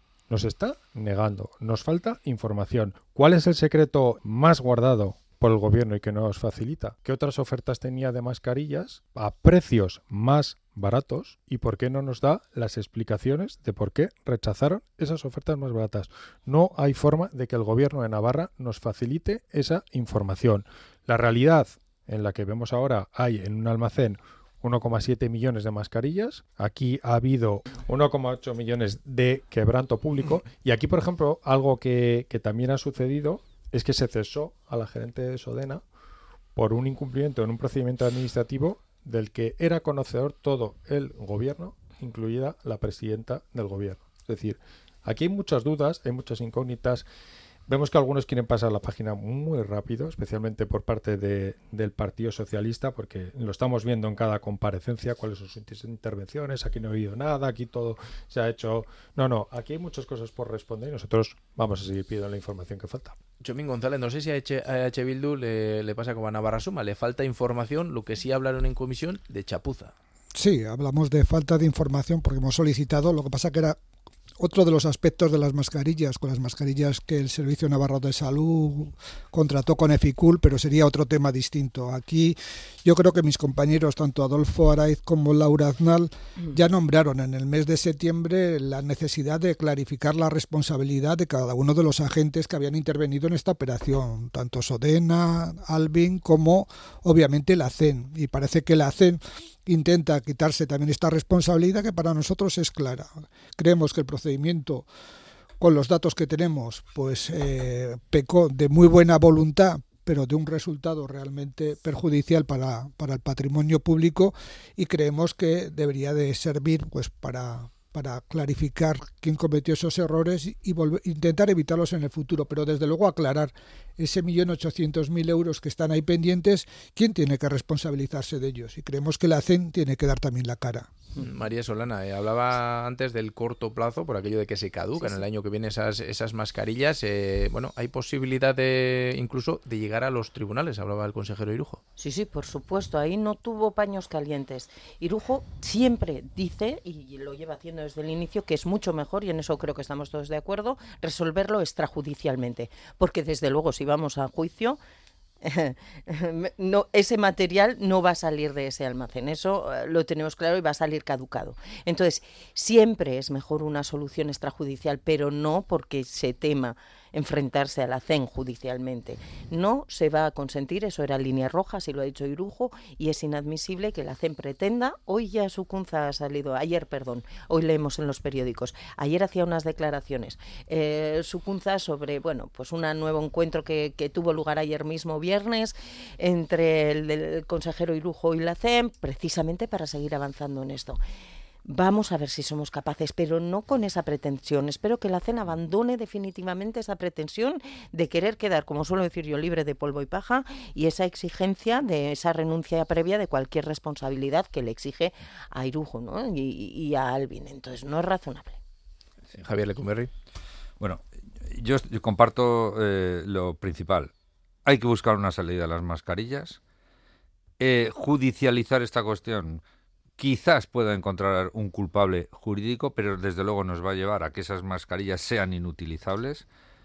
Nos falta información. ¿Cuál es el secreto más guardado por el gobierno y que nos facilita? ¿Qué otras ofertas tenía de mascarillas a precios más baratos? ¿Y por qué no nos da las explicaciones de por qué rechazaron esas ofertas más baratas? No hay forma de que el gobierno de Navarra nos facilite esa información. La realidad en la que vemos ahora, hay en un almacén 1,7 millones de mascarillas. Aquí ha habido 1,8 millones de quebranto público. Y aquí, por ejemplo, algo que también ha sucedido es que se cesó a la gerente de Sodena por un incumplimiento en un procedimiento administrativo del que era conocedor todo el gobierno, incluida la presidenta del gobierno. Es decir, aquí hay muchas dudas, hay muchas incógnitas. Vemos que algunos quieren pasar la página muy rápido, especialmente por parte del Partido Socialista, porque lo estamos viendo en cada comparecencia, cuáles son sus intervenciones, aquí no he oído nada, aquí todo se ha hecho... No, aquí hay muchas cosas por responder y nosotros vamos a seguir pidiendo la información que falta. Chomín González, no sé si a H. Bildu le pasa como a Navarra Suma, le falta información, lo que sí hablaron en comisión de chapuza. Sí, hablamos de falta de información porque hemos solicitado, lo que pasa que era otro de los aspectos de las mascarillas, con las mascarillas que el Servicio Navarro de Salud contrató con Eficul, pero sería otro tema distinto. Aquí yo creo que mis compañeros, tanto Adolfo Araiz como Laura Aznal, ya nombraron en el mes de septiembre la necesidad de clarificar la responsabilidad de cada uno de los agentes que habían intervenido en esta operación, tanto Sodena, Alvin, como obviamente la CEN. Y parece que la CEN intenta quitarse también esta responsabilidad que para nosotros es clara. Creemos que el procedimiento, con los datos que tenemos, pues pecó de muy buena voluntad, pero de un resultado realmente perjudicial para el patrimonio público, y creemos que debería de servir pues para clarificar quién cometió esos errores y intentar evitarlos en el futuro, pero desde luego aclarar ese 1.800.000 euros que están ahí pendientes, quién tiene que responsabilizarse de ellos, y creemos que la CEN tiene que dar también la cara. María Solana, hablaba antes del corto plazo por aquello de que se caducan el año que viene esas mascarillas. ¿Hay posibilidad incluso de llegar a los tribunales? Hablaba el consejero Irujo. Sí, por supuesto, ahí no tuvo paños calientes. Irujo siempre dice, y lo lleva haciendo desde el inicio, que es mucho mejor, y en eso creo que estamos todos de acuerdo, resolverlo extrajudicialmente, porque desde luego si vamos a juicio, no, ese material no va a salir de ese almacén, eso lo tenemos claro, y va a salir caducado. Entonces, siempre es mejor una solución extrajudicial, pero no porque se tema enfrentarse a la CEN judicialmente. No se va a consentir, eso era línea roja, así lo ha dicho Irujo, y es inadmisible que la CEN pretenda. Hoy ya Sukunza ha salido, hoy leemos en los periódicos, ayer hacía unas declaraciones Sukunza sobre, pues un nuevo encuentro que tuvo lugar ayer mismo viernes entre el consejero Irujo y la CEN, precisamente para seguir avanzando en esto. Vamos a ver si somos capaces, pero no con esa pretensión. Espero que la CEN abandone definitivamente esa pretensión de querer quedar, como suelo decir yo, libre de polvo y paja, y esa exigencia de esa renuncia previa de cualquier responsabilidad que le exige a Irujo, ¿no? y a Alvin. Entonces no es razonable. Javier Lecumberri. Bueno, yo comparto lo principal. Hay que buscar una salida a las mascarillas. Judicializar esta cuestión quizás pueda encontrar un culpable jurídico, pero desde luego nos va a llevar a que esas mascarillas sean inutilizables.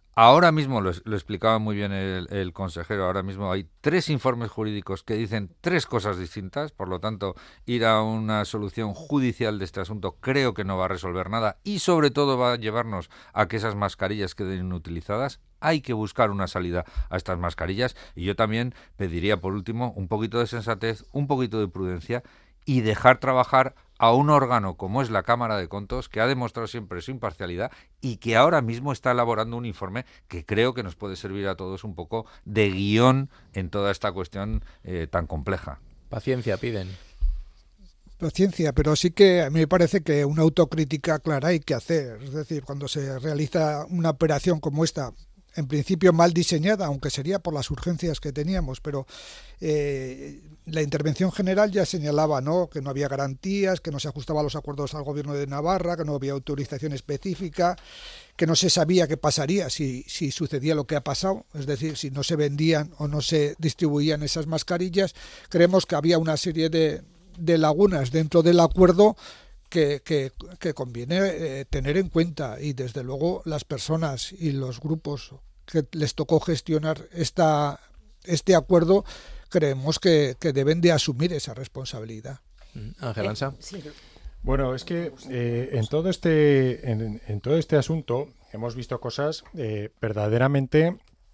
Ahora mismo, lo explicaba muy bien el consejero, ahora mismo hay 3 informes jurídicos que dicen 3 cosas distintas, por lo tanto, ir a una solución judicial de este asunto creo que no va a resolver nada y sobre todo va a llevarnos a que esas mascarillas queden inutilizadas. Hay que buscar una salida a estas mascarillas y yo también pediría, por último, un poquito de sensatez, un poquito de prudencia y dejar trabajar a un órgano como es la Cámara de Contos, que ha demostrado siempre su imparcialidad y que ahora mismo está elaborando un informe que creo que nos puede servir a todos un poco de guión en toda esta cuestión tan compleja. Paciencia piden. Paciencia, pero sí que a mí me parece que una autocrítica clara hay que hacer. Es decir, cuando se realiza una operación como esta, en principio mal diseñada, aunque sería por las urgencias que teníamos, pero la intervención general ya señalaba, ¿no?, que no había garantías, que no se ajustaba a los acuerdos al gobierno de Navarra, que no había autorización específica, que no se sabía qué pasaría si sucedía lo que ha pasado, es decir, si no se vendían o no se distribuían esas mascarillas. Creemos que había una serie de lagunas dentro del acuerdo que conviene tener en cuenta, y desde luego las personas y los grupos que les tocó gestionar este acuerdo creemos que deben de asumir esa responsabilidad. Ángel Ansa. Sí. Bueno, es que en todo este asunto hemos visto cosas verdaderamente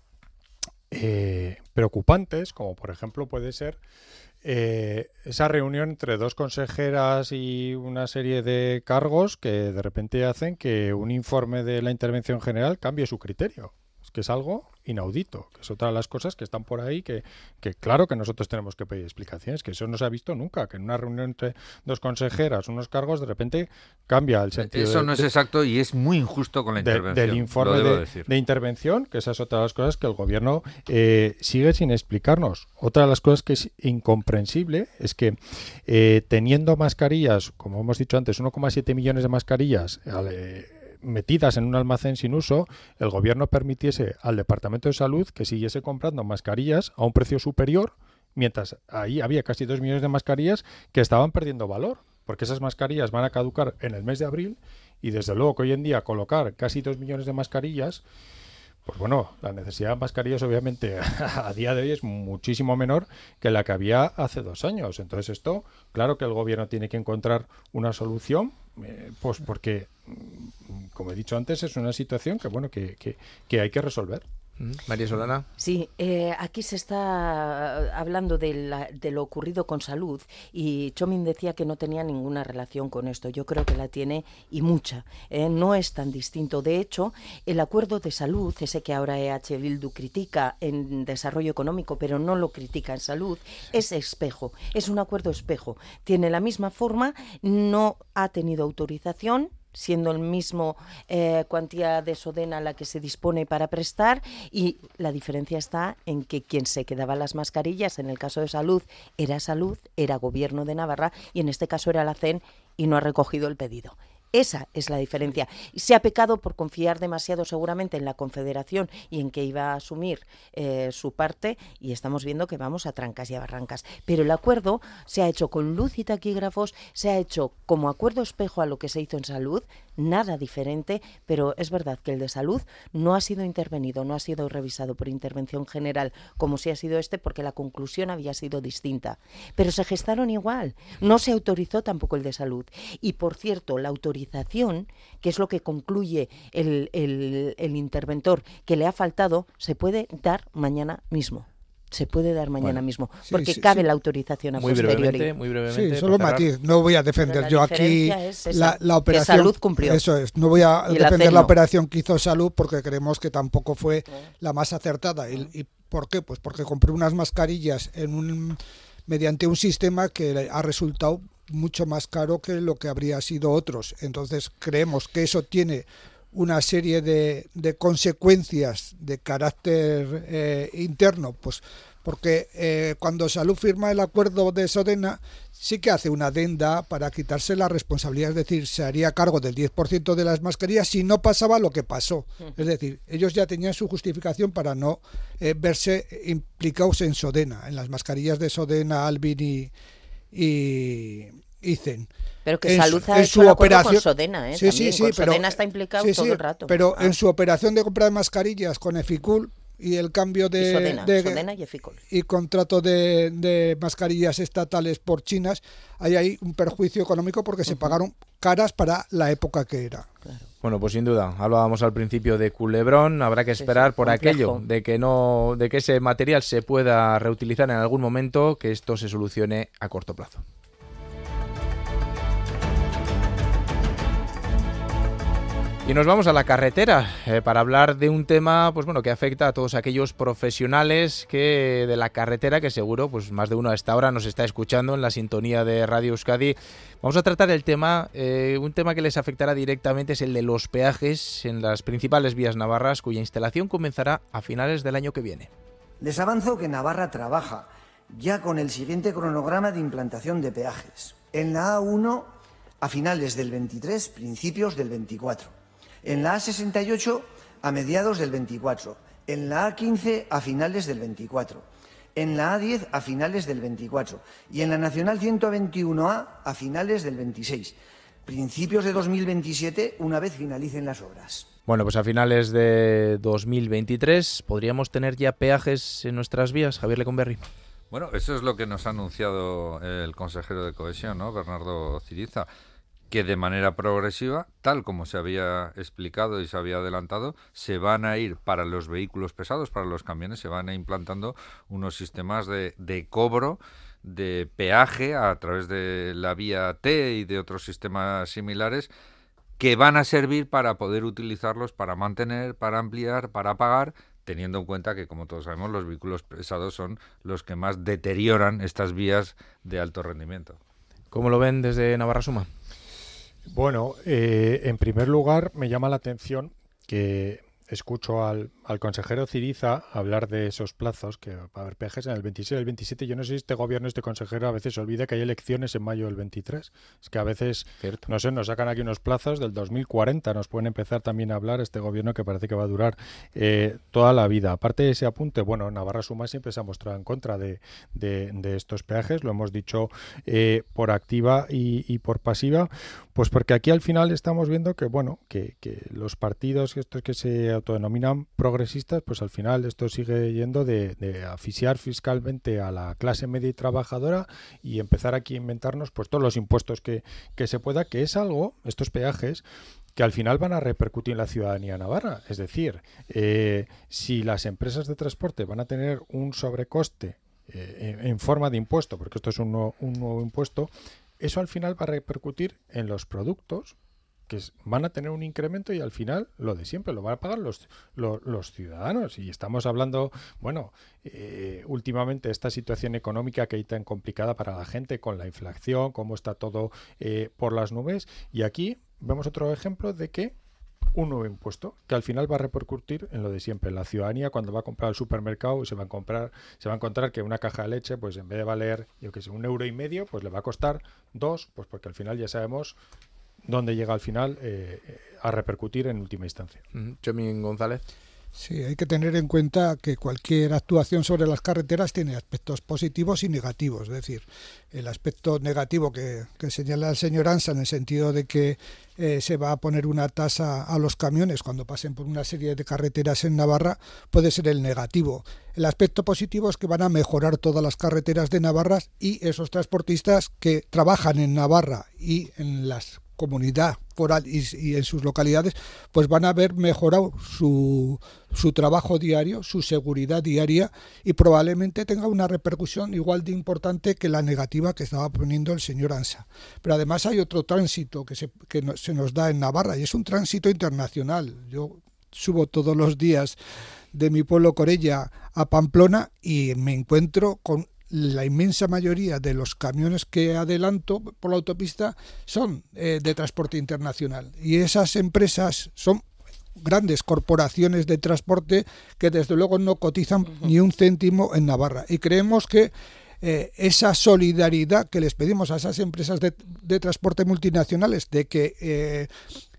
preocupantes, como por ejemplo puede ser esa reunión entre 2 consejeras y una serie de cargos que de repente hacen que un informe de la intervención general cambie su criterio. Es que es algo inaudito, que es otra de las cosas que están por ahí que claro que nosotros tenemos que pedir explicaciones, que eso no se ha visto nunca, que en una reunión entre 2 consejeras, unos cargos, de repente cambia el sentido. Eso no es exacto y es muy injusto con la intervención. Del informe de intervención, que esa es otra de las cosas que el gobierno sigue sin explicarnos. Otra de las cosas que es incomprensible es que teniendo mascarillas, como hemos dicho antes, 1,7 millones de mascarillas metidas en un almacén sin uso, el gobierno permitiese al Departamento de Salud que siguiese comprando mascarillas a un precio superior, mientras ahí había casi 2 millones de mascarillas que estaban perdiendo valor, porque esas mascarillas van a caducar en el mes de abril y desde luego que hoy en día colocar casi 2 millones de mascarillas, pues bueno, la necesidad de mascarillas obviamente a día de hoy es muchísimo menor que la que había hace 2 años. Entonces esto, claro que el gobierno tiene que encontrar una solución, pues porque, como he dicho antes, es una situación que bueno que hay que resolver. María Solana. Sí, aquí se está hablando de lo ocurrido con salud y Txomin decía que no tenía ninguna relación con esto. Yo creo que la tiene y mucha. No es tan distinto. De hecho, el acuerdo de salud, ese que ahora EH Bildu critica en desarrollo económico, pero no lo critica en salud, es espejo. Es un acuerdo espejo. Tiene la misma forma, no ha tenido autorización, siendo el mismo cuantía de Sodena la que se dispone para prestar, y la diferencia está en que quien se quedaba las mascarillas en el caso de salud, era Gobierno de Navarra, y en este caso era la CEN y no ha recogido el pedido. Esa es la diferencia. Se ha pecado por confiar demasiado seguramente en la Confederación y en que iba a asumir su parte, y estamos viendo que vamos a trancas y a barrancas. Pero el acuerdo se ha hecho con luz y taquígrafos, se ha hecho como acuerdo espejo a lo que se hizo en salud, nada diferente, pero es verdad que el de salud no ha sido intervenido, no ha sido revisado por intervención general como si ha sido este, porque la conclusión había sido distinta. Pero se gestaron igual, no se autorizó tampoco el de salud. Y por cierto, la autorización, que es lo que concluye el interventor, que le ha faltado, se puede dar mañana mismo. Se puede dar mañana mismo, porque cabe la autorización a posteriori. Muy brevemente. Sí, solo matiz. No voy a defender yo aquí la operación. Que Salud cumplió. Eso es. No voy a defender la operación que hizo Salud, porque creemos que tampoco fue la más acertada. ¿Y por qué? Pues porque compré unas mascarillas mediante un sistema que ha resultado mucho más caro que lo que habría sido otros. Entonces creemos que eso tiene una serie de consecuencias de carácter interno, pues porque cuando Salud firma el acuerdo de Sodena sí que hace una adenda para quitarse la responsabilidad, es decir, se haría cargo del 10% de las mascarillas si no pasaba lo que pasó. Es decir, ellos ya tenían su justificación para no verse implicados en Sodena, en las mascarillas de Sodena, Albin y ICEN. Pero que Salud ha hecho el acuerdo con Sodena, Sí, también. sí, Con pero Sodena está implicado todo el rato. Pero en su operación de compra de mascarillas con Eficul y el cambio de Sodena y Eficul. Y contrato de mascarillas estatales por chinas, hay un perjuicio económico porque se pagaron caras para la época que era. Claro. Bueno, pues sin duda, hablábamos al principio de culebrón, habrá que esperar por aquello, de que ese material se pueda reutilizar en algún momento, que esto se solucione a corto plazo. Y nos vamos a la carretera para hablar de un tema, pues bueno, que afecta a todos aquellos profesionales de la carretera, que seguro, pues más de uno a esta hora nos está escuchando en la sintonía de Radio Euskadi. Vamos a tratar el tema, un tema que les afectará directamente es el de los peajes en las principales vías navarras, cuya instalación comenzará a finales del año que viene. Les avanzo que Navarra trabaja ya con el siguiente cronograma de implantación de peajes. En la A1 a finales del 23, principios del 24. En la A68 a mediados del 24, en la A15 a finales del 24, en la A10 a finales del 24 y en la Nacional 121A a finales del 26. Principios de 2027 una vez finalicen las obras. Bueno, pues a finales de 2023 podríamos tener ya peajes en nuestras vías, Javier Lecumberri. Bueno, eso es lo que nos ha anunciado el consejero de Cohesión, ¿no? Bernardo Ciriza, que de manera progresiva, tal como se había explicado y se había adelantado, se van a ir para los vehículos pesados, para los camiones, se van a ir implantando unos sistemas de cobro de peaje a través de la vía T y de otros sistemas similares que van a servir para poder utilizarlos para mantener, para ampliar, para pagar, teniendo en cuenta que, como todos sabemos, los vehículos pesados son los que más deterioran estas vías de alto rendimiento. ¿Cómo lo ven desde Navarra Suma? Bueno, en primer lugar me llama la atención que escucho al consejero Ciriza hablar de esos plazos, que va a haber peajes en el 26 y el 27. Yo no sé si este gobierno, este consejero, a veces se olvida que hay elecciones en mayo del 23. Es que a veces, cierto, no sé, nos sacan aquí unos plazos del 2040. Nos pueden empezar también a hablar este gobierno que parece que va a durar toda la vida. Aparte de ese apunte, bueno, Navarra Suma siempre se ha mostrado en contra de estos peajes. Lo hemos dicho por activa y por pasiva. Pues porque aquí al final estamos viendo que, bueno, que los partidos estos que se autodenominan progresistas, pues al final esto sigue yendo de asfixiar fiscalmente a la clase media y trabajadora y empezar aquí a inventarnos pues todos los impuestos que se pueda, que es algo, estos peajes, que al final van a repercutir en la ciudadanía navarra. Es decir, si las empresas de transporte van a tener un sobrecoste en forma de impuesto, porque esto es un nuevo impuesto, eso al final va a repercutir en los productos que van a tener un incremento y al final lo de siempre lo van a pagar los ciudadanos. Y estamos hablando, bueno, últimamente esta situación económica que hay tan complicada para la gente con la inflación, cómo está todo por las nubes. Y aquí vemos otro ejemplo de que un nuevo impuesto que al final va a repercutir en lo de siempre. La ciudadanía cuando va a comprar al supermercado se va a encontrar que una caja de leche, pues en vez de valer, yo que sé, 1,5 €, pues le va a costar 2, pues porque al final ya sabemos dónde llega al final a repercutir en última instancia. Chomín González. Sí, hay que tener en cuenta que cualquier actuación sobre las carreteras tiene aspectos positivos y negativos. Es decir, el aspecto negativo que señala el señor Ansa, en el sentido de que se va a poner una tasa a los camiones cuando pasen por una serie de carreteras en Navarra, puede ser el negativo. El aspecto positivo es que van a mejorar todas las carreteras de Navarra y esos transportistas que trabajan en Navarra y en las comunidad foral y en sus localidades, pues van a ver mejorado su trabajo diario, su seguridad diaria, y probablemente tenga una repercusión igual de importante que la negativa que estaba poniendo el señor Ansa. Pero además hay otro tránsito que se nos da en Navarra, y es un tránsito internacional. Yo subo todos los días de mi pueblo Corella a Pamplona y me encuentro con la inmensa mayoría de los camiones que adelanto por la autopista son de transporte internacional, y esas empresas son grandes corporaciones de transporte que desde luego no cotizan ni un céntimo en Navarra, y creemos que esa solidaridad que les pedimos a esas empresas de transporte multinacionales de que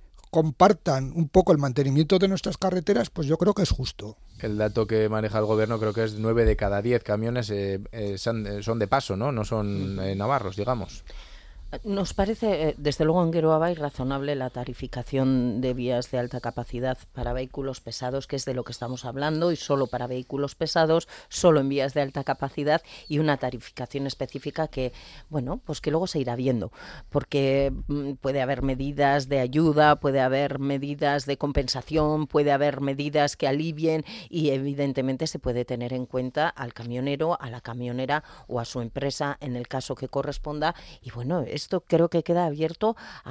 compartan un poco el mantenimiento de nuestras carreteras, pues yo creo que es justo. El dato que maneja el gobierno creo que es 9 de cada 10 camiones son de paso, ¿no? No son navarros, digamos. Nos parece, desde luego en Geroa razonable la tarificación de vías de alta capacidad para vehículos pesados, que es de lo que estamos hablando, y solo para vehículos pesados, solo en vías de alta capacidad, y una tarificación específica que, bueno, pues que luego se irá viendo, porque puede haber medidas de ayuda, puede haber medidas de compensación, puede haber medidas que alivien, y evidentemente se puede tener en cuenta al camionero, a la camionera o a su empresa en el caso que corresponda. Y bueno, esto creo que queda abierto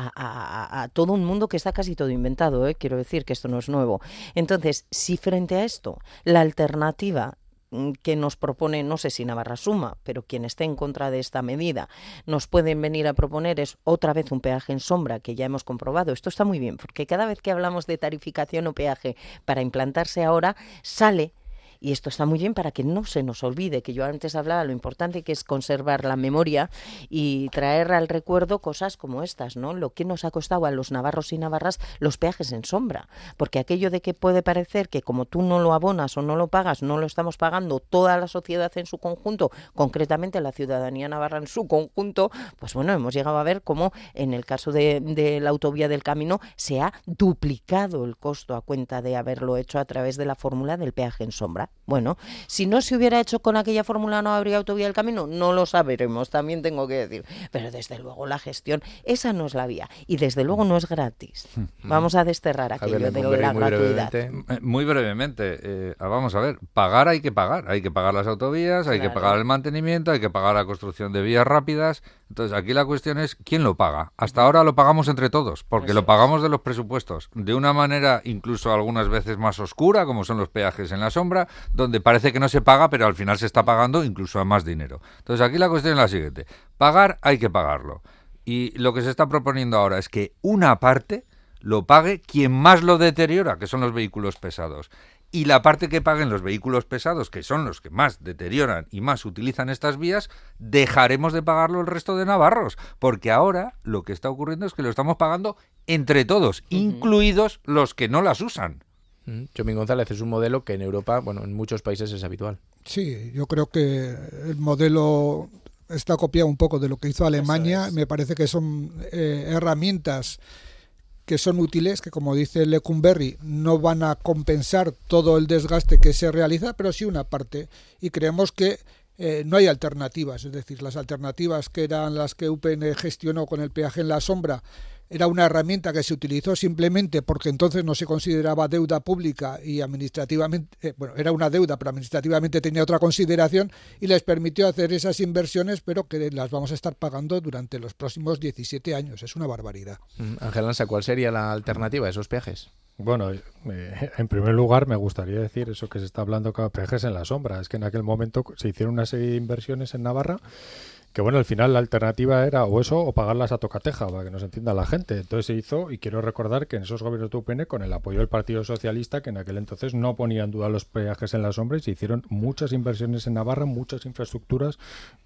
a todo un mundo que está casi todo inventado, quiero decir que esto no es nuevo. Entonces, si frente a esto la alternativa que nos propone, no sé si Navarra suma, pero quien esté en contra de esta medida nos pueden venir a proponer es otra vez un peaje en sombra, que ya hemos comprobado. Esto está muy bien, porque cada vez que hablamos de tarificación o peaje para implantarse ahora, sale. Y esto está muy bien para que no se nos olvide, que yo antes hablaba lo importante que es conservar la memoria y traer al recuerdo cosas como estas, ¿no? Lo que nos ha costado a los navarros y navarras los peajes en sombra, porque aquello de que puede parecer que como tú no lo abonas o no lo pagas, no lo estamos pagando toda la sociedad en su conjunto, concretamente la ciudadanía navarra en su conjunto, pues bueno, hemos llegado a ver cómo en el caso de la autovía del Camino se ha duplicado el costo a cuenta de haberlo hecho a través de la fórmula del peaje en sombra. Bueno, si no se hubiera hecho con aquella fórmula no habría autovía del Camino, no lo sabremos, también tengo que decir. Pero desde luego la gestión, esa no es la vía. Y desde luego no es gratis. Vamos a desterrar aquello de la gratuidad. Muy brevemente, vamos a ver, pagar. Hay que pagar las autovías, hay que pagar el mantenimiento, hay que pagar la construcción de vías rápidas. Entonces aquí la cuestión es ¿quién lo paga? Hasta ahora lo pagamos entre todos, porque lo pagamos de los presupuestos, de una manera incluso algunas veces más oscura, como son los peajes en la sombra, donde parece que no se paga, pero al final se está pagando incluso a más dinero. Entonces aquí la cuestión es la siguiente: pagar hay que pagarlo. Y lo que se está proponiendo ahora es que una parte lo pague quien más lo deteriora, que son los vehículos pesados. Y la parte que paguen los vehículos pesados, que son los que más deterioran y más utilizan estas vías, dejaremos de pagarlo el resto de navarros, porque ahora lo que está ocurriendo es que lo estamos pagando entre todos, incluidos los que no las usan. Chomín González, es un modelo que en Europa, bueno, en muchos países es habitual. Sí, yo creo que el modelo está copiado un poco de lo que hizo Alemania. Me parece que son herramientas que son útiles, que como dice Lecumberri, no van a compensar todo el desgaste que se realiza, pero sí una parte. Y creemos que no hay alternativas, es decir, las alternativas que eran las que UPN gestionó con el peaje en la sombra, era una herramienta que se utilizó simplemente porque entonces no se consideraba deuda pública y administrativamente, era una deuda, pero administrativamente tenía otra consideración y les permitió hacer esas inversiones, pero que las vamos a estar pagando durante los próximos 17 años. Es una barbaridad. Ángel Lanza, ¿cuál sería la alternativa a esos peajes? Bueno, en primer lugar me gustaría decir eso que se está hablando con peajes en la sombra. Es que en aquel momento se hicieron una serie de inversiones en Navarra que bueno, al final la alternativa era o eso o pagarlas a tocateja, para que nos entienda la gente. Entonces se hizo, y quiero recordar que en esos gobiernos de UPN, con el apoyo del Partido Socialista, que en aquel entonces no ponía en duda los peajes en la sombra, y se hicieron muchas inversiones en Navarra, muchas infraestructuras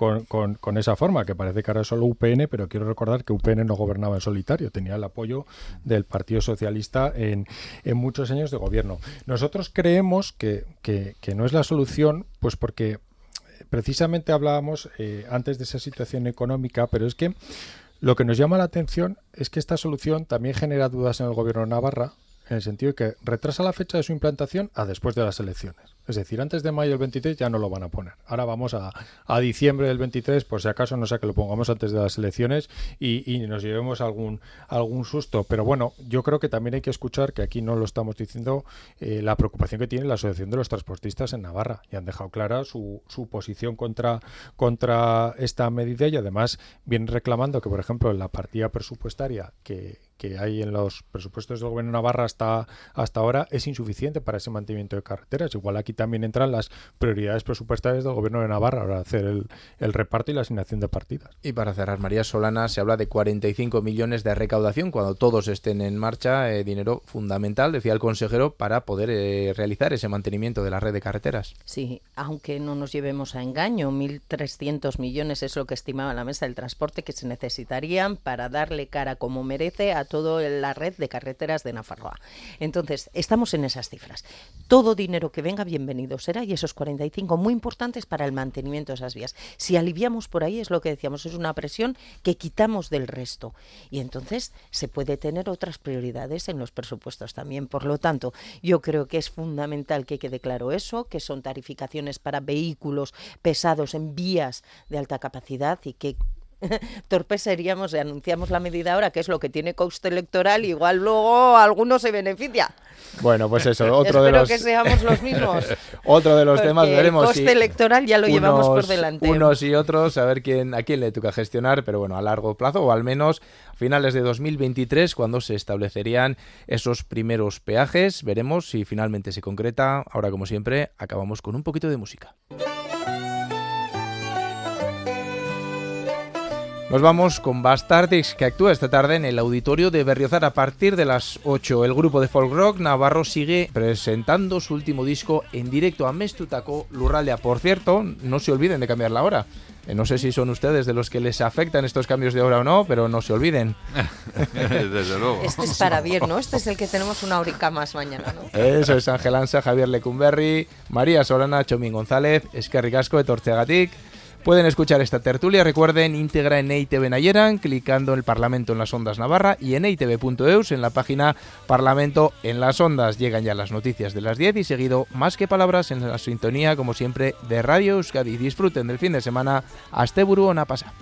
con esa forma, que parece que ahora es solo UPN, pero quiero recordar que UPN no gobernaba en solitario, tenía el apoyo del Partido Socialista en muchos años de gobierno. Nosotros creemos que no es la solución, pues porque precisamente hablábamos antes de esa situación económica, pero es que lo que nos llama la atención es que esta solución también genera dudas en el gobierno de Navarra, en el sentido de que retrasa la fecha de su implantación a después de las elecciones. Es decir, antes de mayo del 23 ya no lo van a poner. Ahora vamos a diciembre del 23, por si acaso, no sea que lo pongamos antes de las elecciones y nos llevemos algún susto. Pero bueno, yo creo que también hay que escuchar, que aquí no lo estamos diciendo, la preocupación que tiene la Asociación de los Transportistas en Navarra. Y han dejado clara su posición contra esta medida, y además vienen reclamando que, por ejemplo, en la partida presupuestaria que hay en los presupuestos del Gobierno de Navarra hasta ahora es insuficiente para ese mantenimiento de carreteras. Igual aquí también entran las prioridades presupuestarias del Gobierno de Navarra para hacer el reparto y la asignación de partidas. Y para cerrar, María Solana, se habla de 45 millones de recaudación cuando todos estén en marcha, dinero fundamental, decía el consejero, para poder realizar ese mantenimiento de la red de carreteras. Sí, aunque no nos llevemos a engaño, 1.300 millones es lo que estimaba la Mesa del Transporte que se necesitarían para darle cara como merece a toda la red de carreteras de Nafarroa. Entonces, estamos en esas cifras. Todo dinero que venga, bienvenido será, y esos 45 muy importantes para el mantenimiento de esas vías. Si aliviamos por ahí, es lo que decíamos, es una presión que quitamos del resto. Y entonces se puede tener otras prioridades en los presupuestos también. Por lo tanto, yo creo que es fundamental que quede claro eso, que son tarificaciones para vehículos pesados en vías de alta capacidad y que torpes seríamos si anunciamos la medida ahora, que es lo que tiene coste electoral, igual luego alguno se beneficia. Bueno, pues eso, otro Espero de los... que seamos los mismos. Otro de los temas, veremos. El coste electoral ya lo llevamos por delante. Unos y otros, a ver a quién le toca gestionar, pero bueno, a largo plazo, o al menos a finales de 2023, cuando se establecerían esos primeros peajes. Veremos si finalmente se concreta. Ahora, como siempre, acabamos con un poquito de música. Nos vamos con Bastardix, que actúa esta tarde en el auditorio de Berriozar a partir de las 8. El grupo de folk rock navarro sigue presentando su último disco en directo a Mestutako Lurraldea. Por cierto, no se olviden de cambiar la hora. No sé si son ustedes de los que les afectan estos cambios de hora o no, pero no se olviden. Desde luego. Este es para bien, ¿no? Este es el que tenemos una horica más mañana, ¿no? Eso es Ángel Ansa, Javier Lecumberri, María Solana, Chomín González, Eskerrik asko, etortzeagatik. Pueden escuchar esta tertulia, recuerden, íntegra en EITV Nayeran, clicando en el Parlamento en las Ondas Navarra y en eitv.eus, en la página Parlamento en las Ondas. Llegan ya las noticias de las 10 y seguido Más que Palabras en la sintonía, como siempre, de Radio Euskadi. Disfruten del fin de semana. Asteburu ona pasa.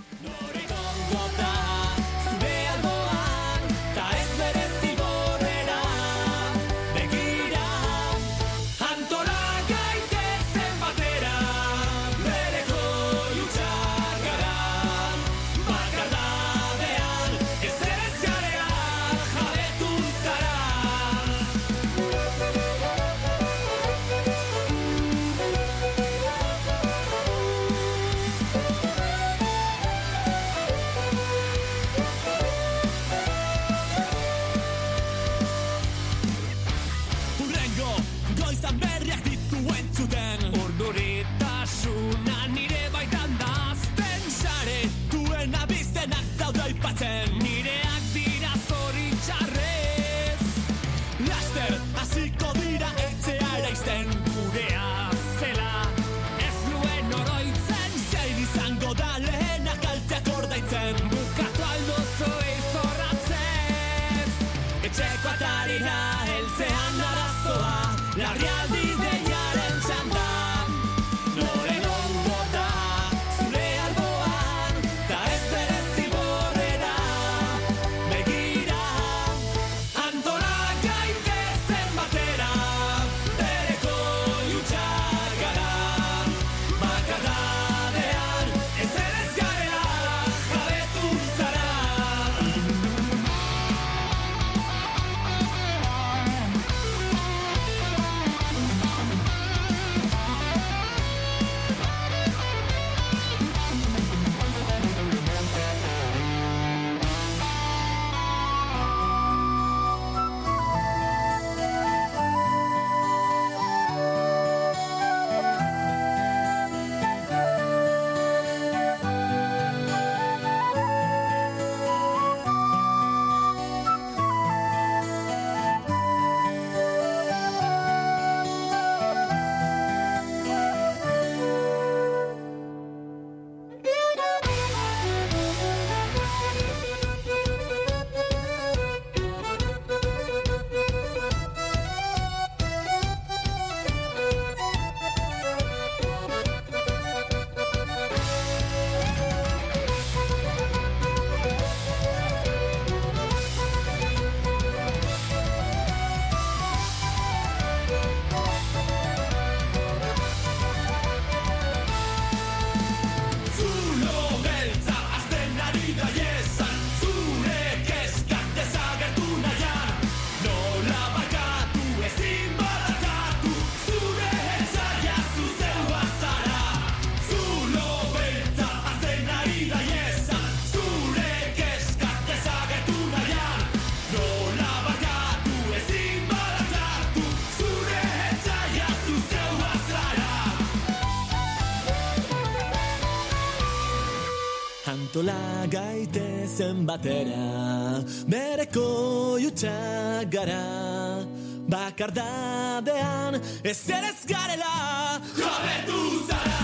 Ikastola gaitezen batera, bereko jutsak gara, bakardadean ez ere ez garela, jabetu zara!